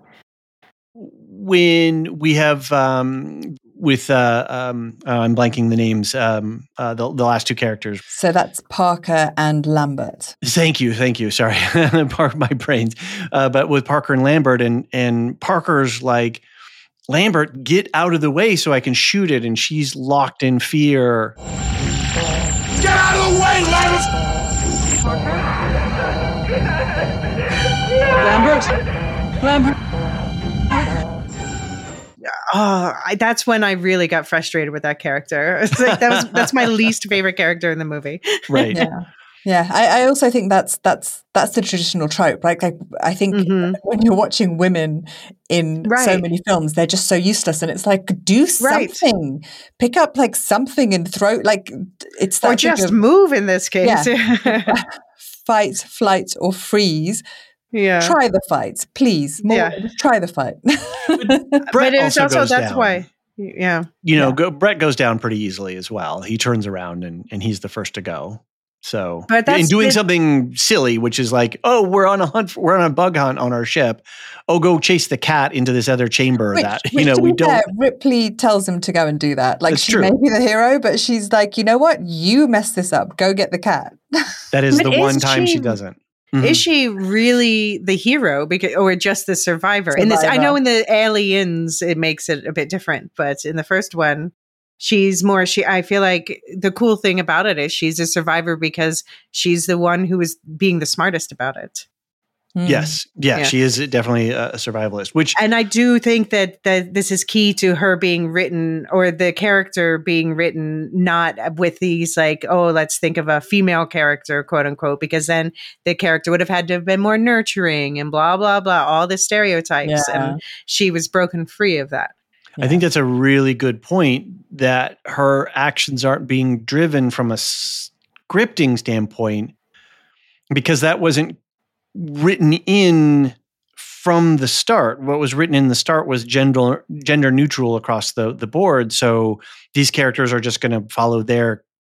when we have... Um, with uh, um, oh, I'm blanking the names. Um, uh, the the last two characters. So that's Parker and Lambert. Thank you, thank you. Sorry, park my brains. Uh, but with Parker and Lambert, and and Parker's like, Lambert, get out of the way so I can shoot it, and she's locked in fear. Get out of the way, Lambert! Lambert, Lambert. Oh, I, that's when I really got frustrated with that character. It's like that was that's my least favorite character in the movie. Right. Yeah. Yeah. I, I also think that's that's that's the traditional trope. Like, like I think mm-hmm. when you're watching women in right. so many films, they're just so useless, and it's like do something, right. pick up like something and throw like it's that or just of, move in this case. Yeah. Fight, flight, or freeze. Yeah. Try the fight, please. More, yeah. Try the fight. But it's also, also that's down. why. Yeah. You know, yeah. go, Brett goes down pretty easily as well. He turns around and, and he's the first to go. So, but that's, and doing it, something silly, which is like, oh, we're on a hunt, for, we're on a bug hunt on our ship. Oh, go chase the cat into this other chamber which, that, which you know, we don't. Fair, Ripley tells him to go and do that. Like, that's she true. may be the hero, but she's like, you know what? You messed this up. Go get the cat. That is but the is one time she, she doesn't. Mm-hmm. Is she really the hero, because, or just the survivor? survivor? In this, I know in the Aliens it makes it a bit different, but in the first one, she's more. She, I feel like the cool thing about it is she's a survivor because she's the one who is being the smartest about it. Mm. Yes, yeah, yeah, she is definitely a survivalist. Which, and I do think that that this is key to her being written, or the character being written, not with these like, oh, let's think of a female character, quote unquote, because then the character would have had to have been more nurturing and blah blah blah, all the stereotypes, yeah. and she was broken free of that. I think that's a really good point, that her actions aren't being driven from a scripting standpoint, because that wasn't written in from the start. What was written in the start was gender gender neutral across the the board. So these characters are just going to follow their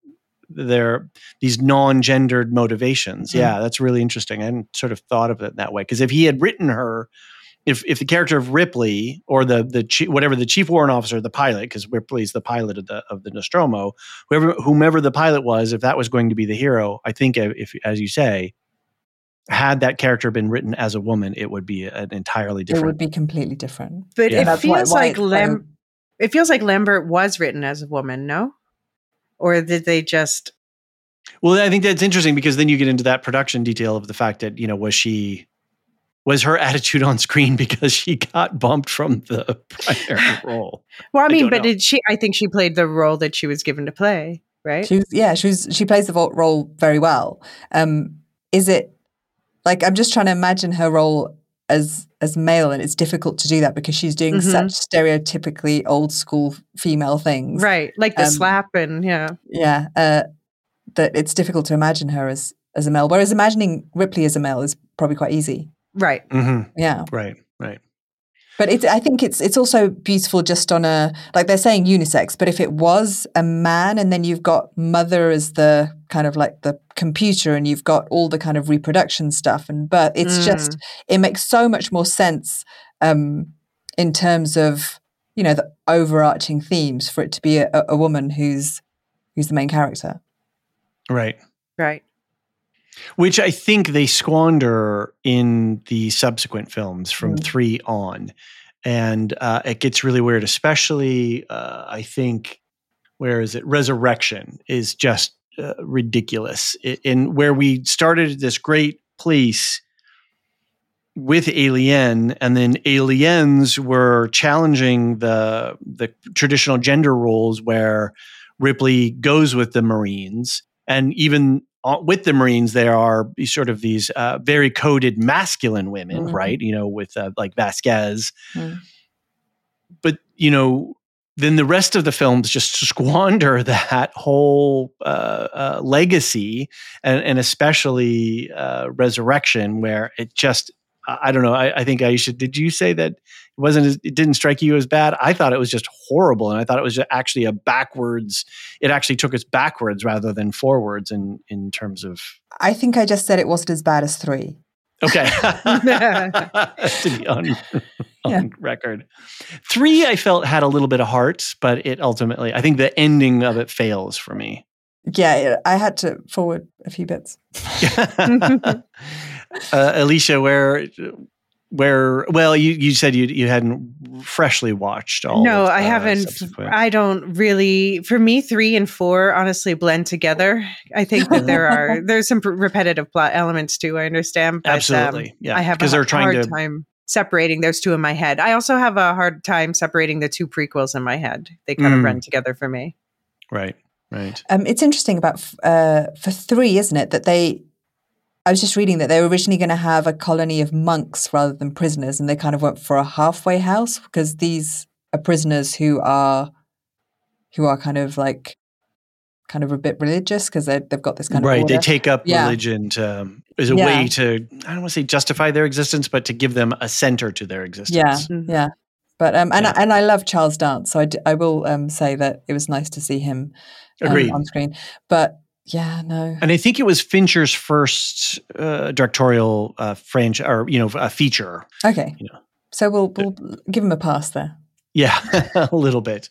their these non-gendered motivations. Mm-hmm. Yeah, that's really interesting. I hadn't sort of thought of it that way, because if he had written her, if if the character of Ripley or the the chief, whatever the chief warrant officer, the pilot, because Ripley's the pilot of the of the Nostromo, whoever whomever the pilot was, if that was going to be the hero, I think if, as you say, had that character been written as a woman, it would be an entirely different. It would be completely different. But Yeah. it That's why- feels why like it's Lam- so- it feels like Lambert was written as a woman, no? Or did they just? Well, I think that's interesting, because then you get into that production detail of the fact that, you know, was she, was her attitude on screen because she got bumped from the primary role? Well, I mean, don't but know. did she? I think she played the role that she was given to play, right? She was, yeah, she was. She plays the vo- role very well. Um, is it like I'm just trying to imagine her role as as male, and it's difficult to do that because she's doing Mhm. such stereotypically old school female things, Right, like the Um, slap and yeah. Yeah, uh, that it's difficult to imagine her as as a male. Whereas imagining Ripley as a male is probably quite easy. Right. Mm-hmm. Yeah, Right, right. but it's. I think it's it's also beautiful just on a like they're saying unisex, but if it was a man and then you've got mother as the kind of like the computer and you've got all the kind of reproduction stuff and birth, it's Mm. just it makes so much more sense um, in terms of you know the overarching themes for it to be a, a woman who's who's the main character. Right. Right. Which I think they squander in the subsequent films from Mm. three on. And uh, it gets really weird, especially, uh, I think, where is it? Resurrection is just uh, ridiculous. I- in where we started this great place with Alien, and then Aliens were challenging the the traditional gender roles where Ripley goes with the Marines, and even uh, with the Marines, there are sort of these uh, very coded masculine women, Mhm. right? You know, with uh, like Vasquez. Mm. But, you know, then the rest of the films just squander that whole uh, uh, legacy, and, and especially uh, Resurrection, where it just, I I don't know. I, I think Aisha, did you say that it wasn't? As, it didn't strike you as bad? I thought it was just horrible, and I thought it was actually a backwards. It actually took us backwards rather than forwards in in terms of. I think I just said it wasn't as bad as three. Okay, to be on, on Yeah. record. Three, I felt had a little bit of heart, but it ultimately, I think the ending of it fails for me. Yeah, I had to forward a few bits. uh, Alicia, where, where? Well, you, you said you you hadn't freshly watched all. No, of, I uh, haven't. subsequent. I don't really. For me, three and four honestly blend together. I think that there are there's some repetitive plot elements too. I understand, but, Absolutely, um, yeah, I have a because they're trying hard to- time separating those two in my head. I also have a hard time separating the two prequels in my head. They kind Mm. of run together for me. Right, right. Um, it's interesting about f- uh, for three, isn't it? That they, I was just reading that they were originally going to have a colony of monks rather than prisoners, and they kind of went for a halfway house because these are prisoners who are, who are kind of like, kind of a bit religious because they've got this kind of Right, order. they take up Yeah. religion to, as a Yeah. way to, I don't want to say justify their existence, but to give them a center to their existence. Yeah, Mhm. yeah. But um, and Yeah. I, and I love Charles Dance, so I, d- I will um say that it was nice to see him um, Agreed. on screen. But yeah, no, And I think it was Fincher's first uh, directorial uh, franchise, or you know, a feature. okay. You know. So we'll we'll give him a pass there. Yeah, a little bit.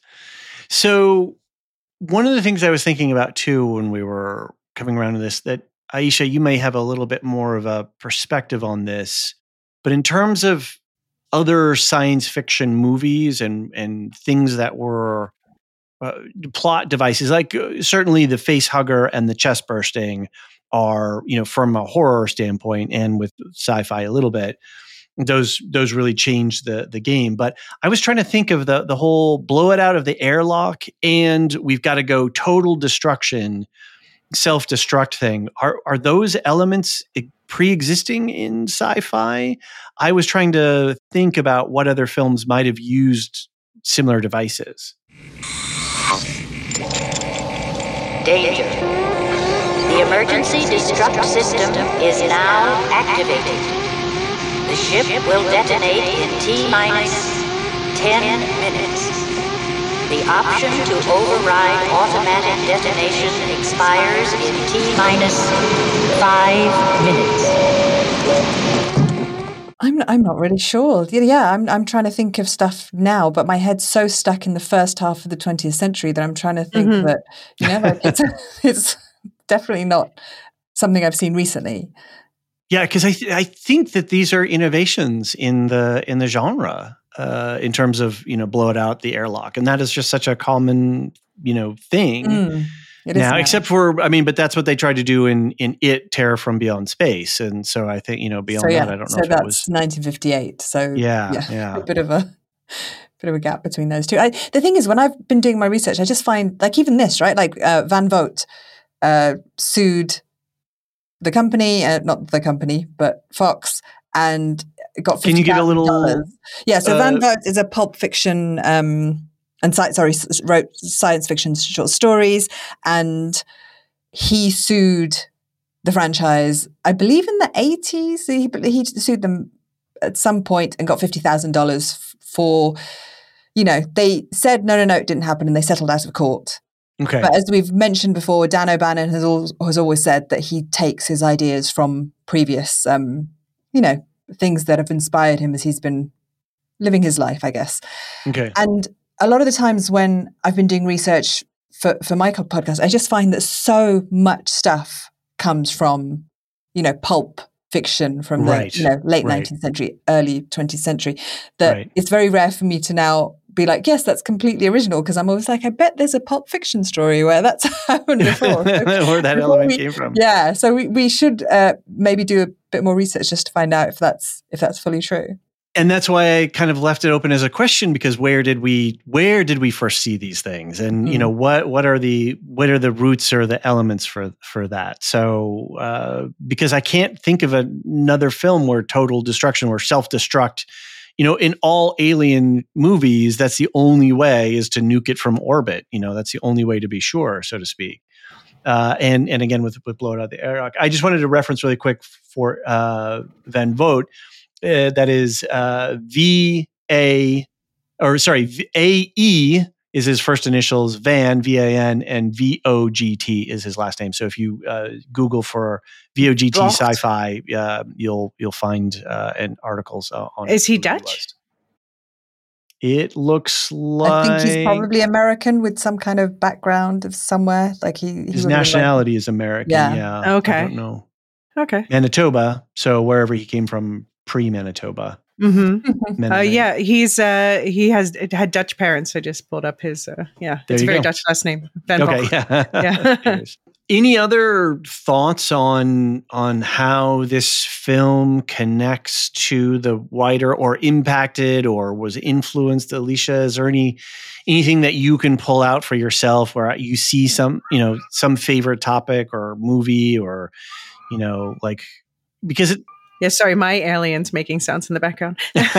So one of the things I was thinking about too when we were coming around to this, that Aisha, you may have a little bit more of a perspective on this, but in terms of other science fiction movies and and things that were uh, plot devices, like uh, certainly the face hugger and the chest bursting are, you know, from a horror standpoint and with sci-fi a little bit, those those really changed the the game. But I was trying to think of the the whole blow it out of the airlock and we've got to go total destruction, self-destruct thing. Are are those elements pre-existing in sci-fi? I was trying to think about what other films might have used similar devices. Danger. The emergency destruct system is now activated. The ship will detonate in T minus ten minutes. The option to override automatic detonation expires in T-minus five minutes. I'm I'm not really sure. Yeah, yeah, I'm I'm trying to think of stuff now, but my head's so stuck in the first half of the twentieth century that I'm trying to think Mhm. that, you know, like it's it's definitely not something I've seen recently. Yeah, because I th- I think that these are innovations in the in the genre uh, in terms of you know blow it out the airlock, and that is just such a common you know thing Mm, it is now. now. Except for I mean, but that's what they tried to do in in It, Terror from Beyond Space, and so I think you know beyond So yeah, that, I don't know so if that's it was. nineteen fifty-eight. So Yeah, yeah, yeah. a bit of a bit of a gap between those two. I, the thing is, when I've been doing my research, I just find like even this, right? Like uh, Van Vogt uh, sued the company, uh, not the company, but Fox, and got Can you give a fifty thousand little? dollars. Yeah, so uh, Van Vogt is a pulp fiction um, and sci- sorry, s- wrote science fiction short stories, and he sued the franchise, I believe, in the eighties. He he sued them at some point and got fifty thousand dollars for, you know, they said no, no, no, it didn't happen, and they settled out of court. Okay. But as we've mentioned before, Dan O'Bannon has al- has always said that he takes his ideas from previous, um, you know, things that have inspired him as he's been living his life, I guess. Okay. And a lot of the times when I've been doing research for, for my podcast, I just find that so much stuff comes from, you know, pulp fiction from the Right. you know, late Right. nineteenth century, early twentieth century, that Right. it's very rare for me to now be like, yes, that's completely original, because I'm always like, I bet there's a pulp fiction story where that's happened before. So Where that before element we- came from. Yeah, so we, we should uh, maybe do a bit more research just to find out if that's if that's fully true. And that's why I kind of left it open as a question, because where did we where did we first see these things, and you know what what are the what are the roots or the elements for for that? So uh, because I can't think of another film where total destruction, where self destruct, you know, in all alien movies, that's the only way is to nuke it from orbit. You know, that's the only way to be sure, so to speak. Uh, and and again with with blow it out the airlock. I just wanted to reference really quick for uh, Van Vogt. Uh, that is uh, V A, or sorry, V- A E is his first initials, Van, V A N, and V O G T is his last name. So if you uh, Google for V O G T Vogt. sci-fi, uh, you'll you'll find uh, an articles uh, on. Is he who Dutch? was. It looks like I think he's probably American with some kind of background of somewhere. Like he, he his would have been nationality is American. Yeah. Yeah. Okay. I don't know. Okay. Manitoba. So wherever he came from pre-Manitoba. Mm-hmm. Uh, Mennonite. yeah, he's uh, he has had Dutch parents. I just pulled up his. Uh, yeah, There it's a you very go. Dutch last name. Van Okay. Vogt. Yeah. Yeah. Cheers. Any other thoughts on on how this film connects to the wider, or impacted, or was influenced? Alicia, is there any anything that you can pull out for yourself where you see some, you know, some favorite topic or movie, or you know, like because it, Yeah, sorry, my alien's making sounds in the background.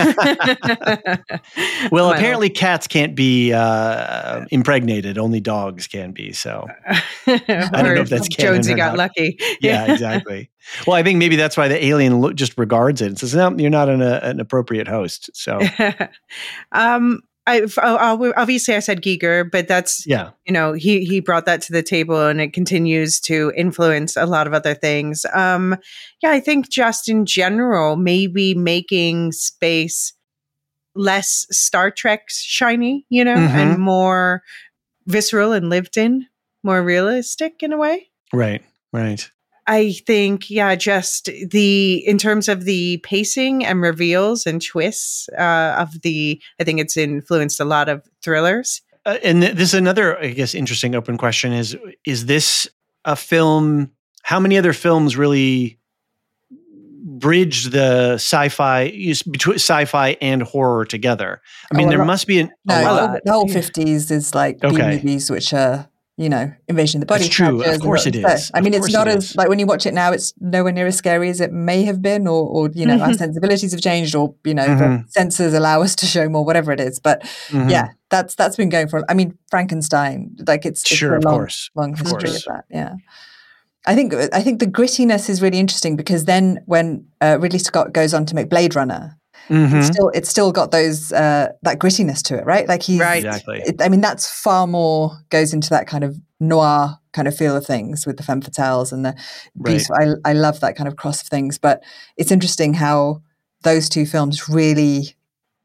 well, My apparently cats can't be uh, impregnated; only dogs can be. So I don't know if that's canon Jonesy or got not. lucky. yeah, exactly. Well, I think maybe that's why the alien lo- just regards it and says, "No, you're not an, uh, an appropriate host." So, um, I f- oh, oh, obviously I said Giger, but that's yeah, you know he he brought that to the table, and it continues to influence a lot of other things. Um, yeah, I think just in general, maybe making space less Star Trek shiny, you know, Mhm. and more visceral and lived in, more realistic in a way. right, right. I think, yeah, just the, in terms of the pacing and reveals and twists uh, of the, I think it's influenced a lot of thrillers. Uh, and th- this is another, I guess, interesting open question: is is this a film? How many other films really bridge the sci-fi use between sci-fi and horror together? I mean, Oh, a there lot. must be an, No, a the, lot. whole- the whole fifties is like Okay. B movies, which are, you know, Invasion of the Body That's true. Of Snatchers and course what- it so, is. I Of mean, it's course not it as, is. like when you watch it now, it's nowhere near as scary as it may have been, or, or you know, our sensibilities have changed, or, you know, Mhm. the sensors allow us to show more, whatever it is. But Mhm. yeah, that's that's been going for, I mean, Frankenstein, like it's, it's Sure, a of long, course. long Of history course. of that. Yeah. I think I think the grittiness is really interesting, because then when uh, Ridley Scott goes on to make Blade Runner, Mm-hmm. it's still it's still got those uh, that grittiness to it, right? Like he's Right. Exactly. It, I mean, that's far more goes into that kind of noir kind of feel of things with the femme fatales and the Right. beautiful. I I love that kind of cross of things, but it's interesting how those two films really.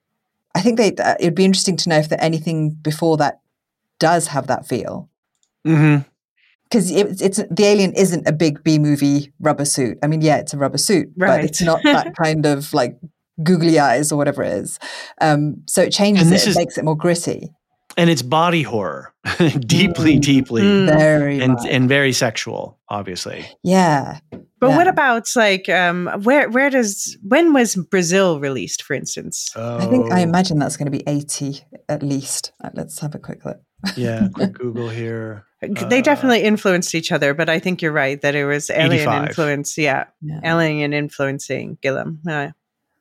I think they. Uh, it'd be interesting to know if there anything before that does have that feel. Mm-hmm. Because it, it's the Alien isn't a big B movie rubber suit. I mean, yeah, it's a rubber suit, Right. but it's not that kind of like googly eyes or whatever it is. Um, so it changes And it, this it is- makes it more gritty. And it's body horror, deeply, Mm. deeply, Mm. Very and much. and very sexual, obviously. Yeah. But yeah. what about like um, where where does when was Brazil released, for instance? I think I Oh, imagine that's going to be eighty at least. Uh, Let's have a quick look. yeah. Quick Google here. They Uh, definitely influenced each other, but I think you're right that it was Alien eighty-five. influence. Yeah, Yeah. Alien influencing Gilliam. Uh,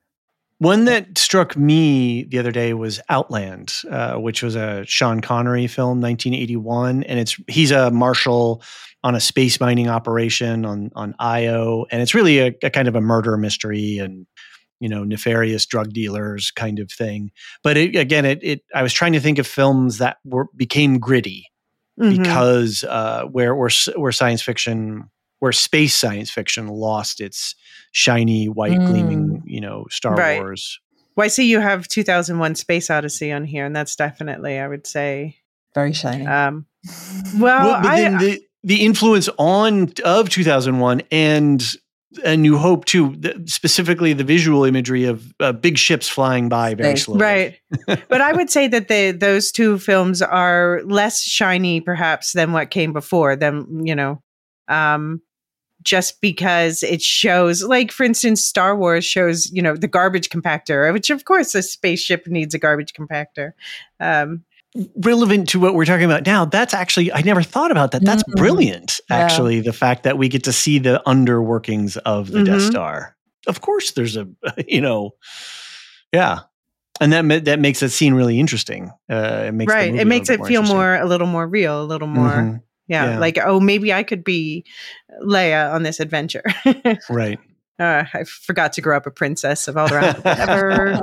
One that struck me the other day was Outland, uh, which was a Sean Connery film, nineteen eighty-one, and it's he's a marshal on a space mining operation on on Io, and it's really a, a kind of a murder mystery and you know nefarious drug dealers kind of thing. But it, again, it, it I was trying to think of films that were became gritty mhm. because uh, where where s- where science fiction, where space science fiction lost its shiny white Mm. gleaming, you know, Star Right. Wars. Well, I see you have two thousand one Space Odyssey on here, and that's definitely, I would say. Very shiny. Um, well, Well, but I, then the the influence on of two thousand one and A New Hope too, the, specifically the visual imagery of uh, big ships flying by very Space. slowly. right. But I would say that the those two films are less shiny, perhaps, than what came before them. You know, um, just because it shows, like, for instance, Star Wars shows, you know, the garbage compactor, which of course a spaceship needs a garbage compactor. Um, Relevant to what we're talking about now, that's actually I never thought about that. That's Mm. brilliant. Yeah. Actually, the fact that we get to see the underworkings of the Death Mhm. Star. Of course, there's a you know, yeah. And that ma- that makes that scene really interesting. Uh, it makes the right. movie It a makes little it bit feel interesting. more, a little more real, a little more, Mhm. yeah, Yeah. like, oh, maybe I could be Leia on this adventure. Right. Uh, I forgot to grow up a princess of Alderaan. Whatever.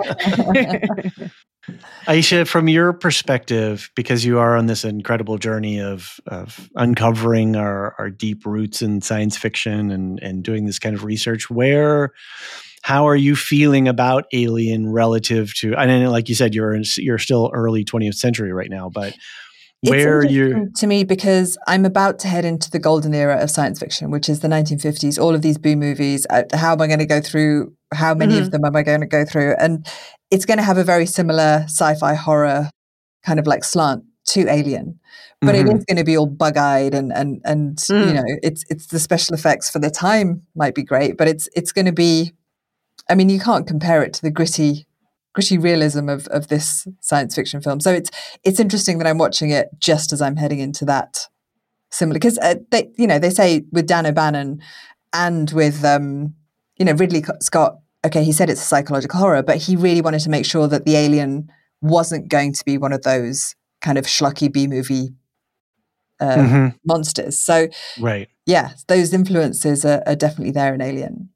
Aisha, from your perspective, because you are on this incredible journey of of uncovering our, our deep roots in science fiction and, and doing this kind of research, where, how are you feeling about Alien relative to? I know, like you said, you're in, you're still early twentieth century right now, but where it's you're interesting to me because I'm about to head into the golden era of science fiction, which is the nineteen fifties. All of these B movies. Uh, how am I going to go through? How many Mhm. of them am I going to go through? And it's going to have a very similar sci-fi horror kind of like slant to Alien, but Mhm. it is going to be all bug-eyed and and and Mm. you know, it's it's the special effects for the time might be great, but it's it's going to be. I mean, you can't compare it to the gritty. gritty realism of, of this science fiction film. So it's it's interesting that I'm watching it just as I'm heading into that similar, because uh, they you know they say with Dan O'Bannon and with um you know Ridley Scott, okay, he said it's a psychological horror, but he really wanted to make sure that the alien wasn't going to be one of those kind of schlocky B movie uh, Mhm. monsters. So right. yeah, those influences are, are definitely there in Alien.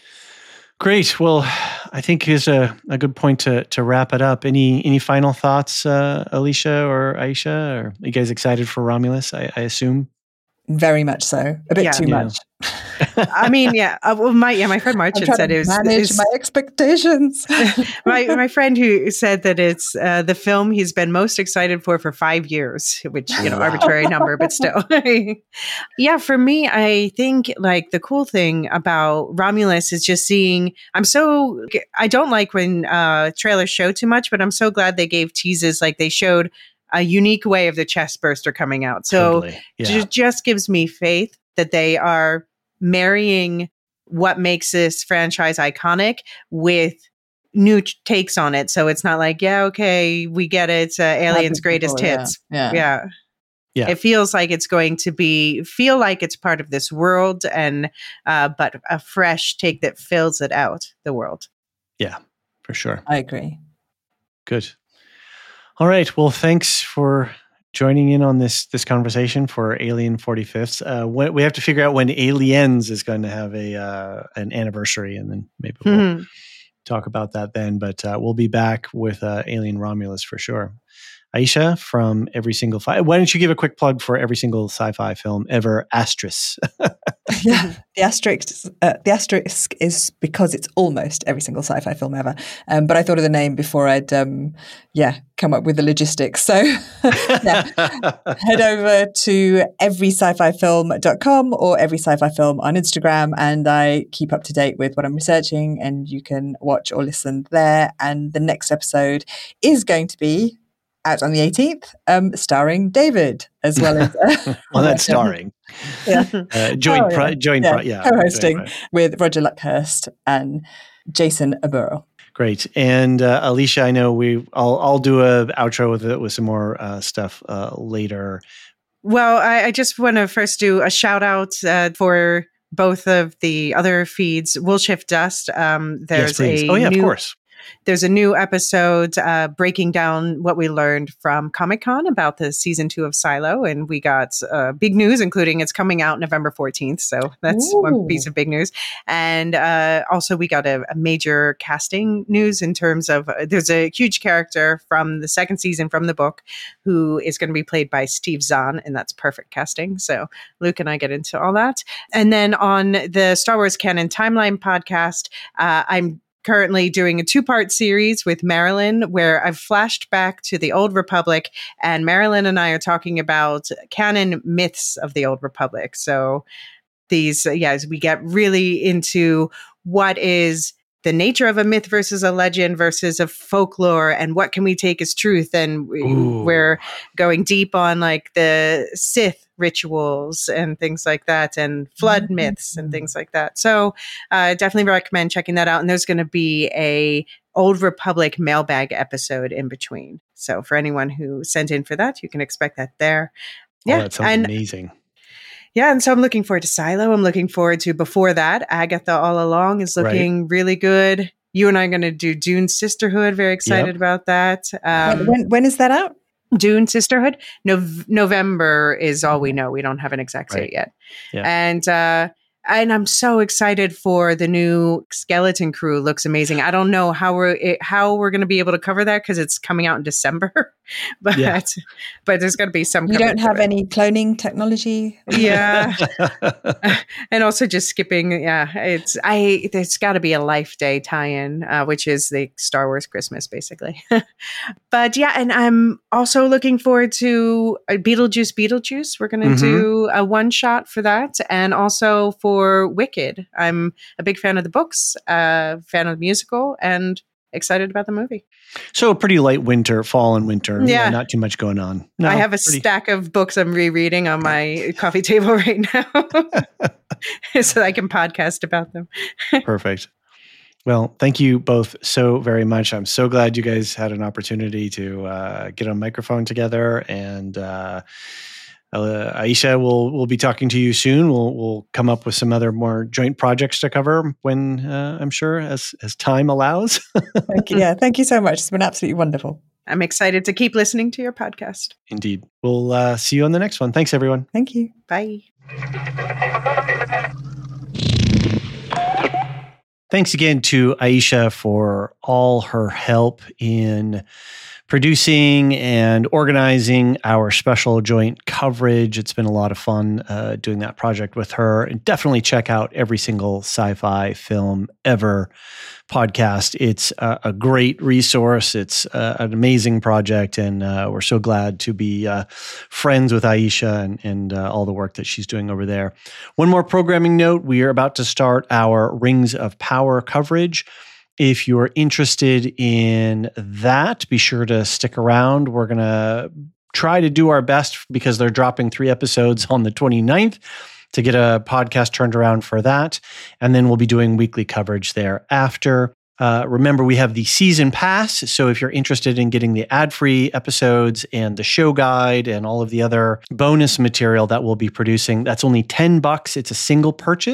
Great. Well, I think is a, a good point to to wrap it up. Any any final thoughts, uh, Alicia or Aisha? Or are you guys excited for Romulus? I, I assume. Very much so. A bit Yeah. too Yeah. much. I mean, yeah. Uh, well, my yeah, my friend I'm Martin trying said to it was manage it's- my expectations. my my friend who said that it's uh, the film he's been most excited for for five years, which, you know, Wow. arbitrary number, but still. Yeah, for me, I think like the cool thing about Romulus is just seeing. I'm so I don't like when uh, trailers show too much, but I'm so glad they gave teases. Like they showed a unique way of the chest burster coming out. So Totally. Yeah. it just gives me faith that they are marrying what makes this franchise iconic with new t- takes on it. So it's not like, yeah, okay, we get it. Uh, Aliens greatest Before, yeah. hits. Yeah. Yeah. Yeah. It feels like it's going to be, feel like it's part of this world and, uh, but a fresh take that fills it out, the world. Yeah, for sure. I agree. Good. All right. Well, thanks for joining in on this this conversation for Alien forty-fifths. Uh, when, we have to figure out when Aliens is going to have a uh, an anniversary, and then maybe we'll Mhm. talk about that then. But uh, we'll be back with uh, Alien Romulus for sure. Aisha from every single fi- why don't you give a quick plug for every single sci-fi film ever, asterisk? Yeah, the asterisk, uh, the asterisk is because it's almost every single sci-fi film ever. Um, but I thought of the name before I'd, um, yeah, come up with the logistics. So yeah, head over to every sci fi film dot com or Every Sci-Fi Film on Instagram, and I keep up to date with what I'm researching, and you can watch or listen there. And the next episode is going to be out on the eighteenth, um, starring David, as well as... Uh, well, that's starring. Yeah. Uh, joint, oh, yeah. Pro- joint, yeah. Pro- yeah. Co-hosting Joint, right. with Roger Luckhurst and Jason Aburo. Great. And uh, Alicia, I know we, I'll, I'll do a outro with it with some more uh, stuff uh, later. Well, I, I just want to first do a shout out uh, for both of the other feeds. We'll Shift Dust. Um, there's yes, please. a oh yeah, new, of course. There's a new episode uh, breaking down what we learned from Comic-Con about the season two of Silo. And we got uh, big news, including it's coming out November fourteenth. So that's Ooh. one piece of big news. And uh, also we got a, a major casting news in terms of uh, there's a huge character from the second season from the book who is going to be played by Steve Zahn. And that's perfect casting. So Luke and I get into all that. And then on the Star Wars Canon Timeline podcast, uh, I'm currently doing a two-part series with Marilyn where I've flashed back to the Old Republic, and Marilyn and I are talking about canon myths of the Old Republic. So these, uh, yeah, as we get really into what is the nature of a myth versus a legend versus a folklore, and what can we take as truth. And we, we're going deep on like the Sith rituals and things like that, and flood mm-hmm. myths and things like that. So I uh, definitely recommend checking that out. And there's going to be a Old Republic mailbag episode in between. So for anyone who sent in for that, you can expect that there. Yeah, oh, that sounds and, amazing. Yeah, and so I'm looking forward to Silo. I'm looking forward to, before that, Agatha All Along is looking right. really good. You and I are going to do Dune Sisterhood. Very excited yep. about that. Um, when when is that out? Dune Sisterhood. No, November is all we know. We don't have an exact right. date yet. Yeah. And uh, and I'm so excited for the new Skeleton Crew. It looks amazing. I don't know how we're it, how we're going to be able to cover that because it's coming out in December. but yeah. but there's going to be some. You don't have any cloning technology. Yeah, and also just skipping. Yeah, it's I. There's got to be a Life Day tie-in, uh, which is the Star Wars Christmas, basically. But yeah, and I'm also looking forward to uh, Beetlejuice. Beetlejuice. We're going to mm-hmm. do a one shot for that, and also for Wicked. I'm a big fan of the books, uh, fan of the musical, and excited about the movie. So a pretty light winter, fall and winter. Yeah. yeah not too much going on. No, I have a pretty... stack of books I'm rereading on my coffee table right now so that I can podcast about them. Perfect. Well, thank you both so very much. I'm so glad you guys had an opportunity to uh, get on microphone together, and uh, Uh, Aisha, we'll we'll be talking to you soon. We'll we'll come up with some other more joint projects to cover when uh, I'm sure as as time allows. Thank you. Yeah, thank you so much. It's been absolutely wonderful. I'm excited to keep listening to your podcast. Indeed. We'll uh, see you on the next one. Thanks, everyone. Thank you. Bye. Thanks again to Aisha for all her help in producing and organizing our special joint coverage. It's been a lot of fun uh, doing that project with her. And definitely check out Every Single Sci-Fi Film Ever podcast. It's uh, a great resource. It's uh, an amazing project, and uh, we're so glad to be uh, friends with Aisha and, and uh, all the work that she's doing over there. One more programming note. We are about to start our Rings of Power coverage. If you're interested in that, be sure to stick around. We're going to try to do our best because they're dropping three episodes on the twenty-ninth to get a podcast turned around for that. And then we'll be doing weekly coverage thereafter. Uh, remember, we have the season pass. So if you're interested in getting the ad-free episodes and the show guide and all of the other bonus material that we'll be producing, that's only ten bucks. It's a single purchase.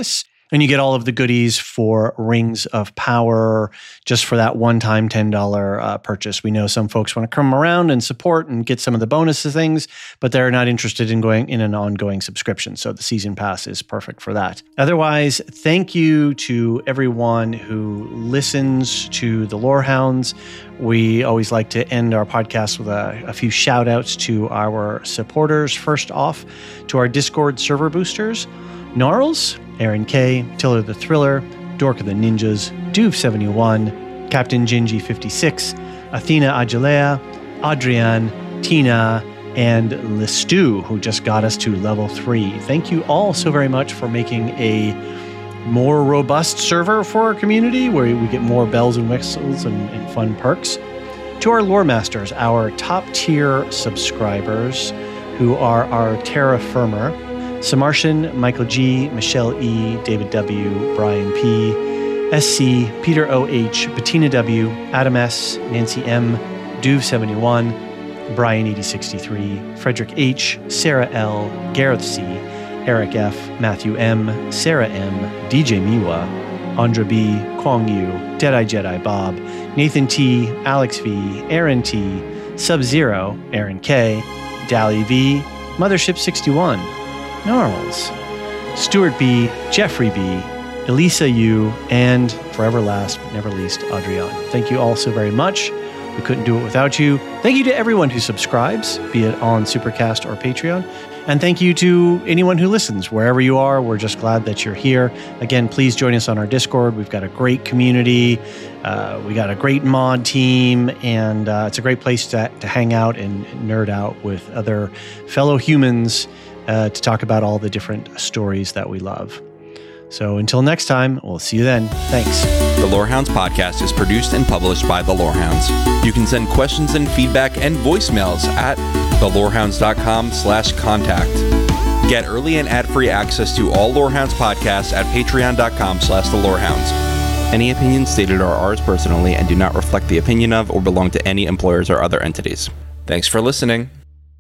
And you get all of the goodies for Rings of Power just for that one-time ten dollars uh, purchase. We know some folks want to come around and support and get some of the bonus things, but they're not interested in going in an ongoing subscription. So the season pass is perfect for that. Otherwise, thank you to everyone who listens to the Lorehounds. We always like to end our podcast with a, a few shout outs to our supporters. First off, to our Discord server boosters, Gnarls, Aaron K, Tiller the Thriller, Dork of the Ninjas, Duve seventy-one, Captain Gingy fifty-six, Athena Ajalea, Adrienne, Tina, and Listu, who just got us to level three. Thank you all so very much for making a more robust server for our community where we get more bells and whistles and, and fun perks. To our lore masters, our top tier subscribers, who are our Terra Firmer, Samartian, Michael G, Michelle E, David W, Brian P, S C, Peter O H, Bettina W, Adam S, Nancy M, Duve seventy-one, Brian eighty sixty-three, Frederick H, Sarah L, Gareth C, Eric F, Matthew M, Sarah M, D J Miwa, Andra B, Kwong Yu, Deadeye Jedi Bob, Nathan T, Alex V, Aaron T, Sub-Zero, Aaron K, Dally V, Mothership sixty-one, Gnarls, Stuart B, Jeffrey B, Elisa U, and forever last but never least, Adrienne. Thank you all so very much. We couldn't do it without you. Thank you to everyone who subscribes, be it on Supercast or Patreon. And thank you to anyone who listens, wherever you are. We're just glad that you're here. Again, please join us on our Discord. We've got a great community. Uh, we got a great mod team, and uh, it's a great place to, to hang out and nerd out with other fellow humans uh, to talk about all the different stories that we love. So until next time, we'll see you then. Thanks. The Lorehounds podcast is produced and published by The Lorehounds. You can send questions and feedback and voicemails at thelorehounds.com slash contact. Get early and ad-free access to all Lorehounds podcasts at patreon.com slash the Lorehounds. Any opinions stated are ours personally and do not reflect the opinion of or belong to any employers or other entities. Thanks for listening.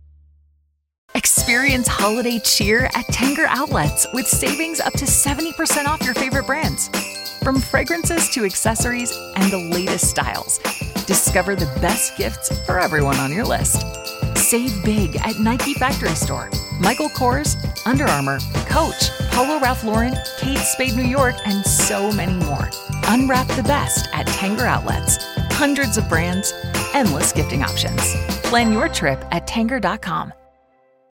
Experience holiday cheer at Tanger Outlets with savings up to seventy percent off your favorite brands. From fragrances to accessories and the latest styles, discover the best gifts for everyone on your list. Save big at Nike Factory Store, Michael Kors, Under Armour, Coach, Polo Ralph Lauren, Kate Spade New York, and so many more. Unwrap the best at Tanger Outlets. Hundreds of brands, endless gifting options. Plan your trip at tanger dot com.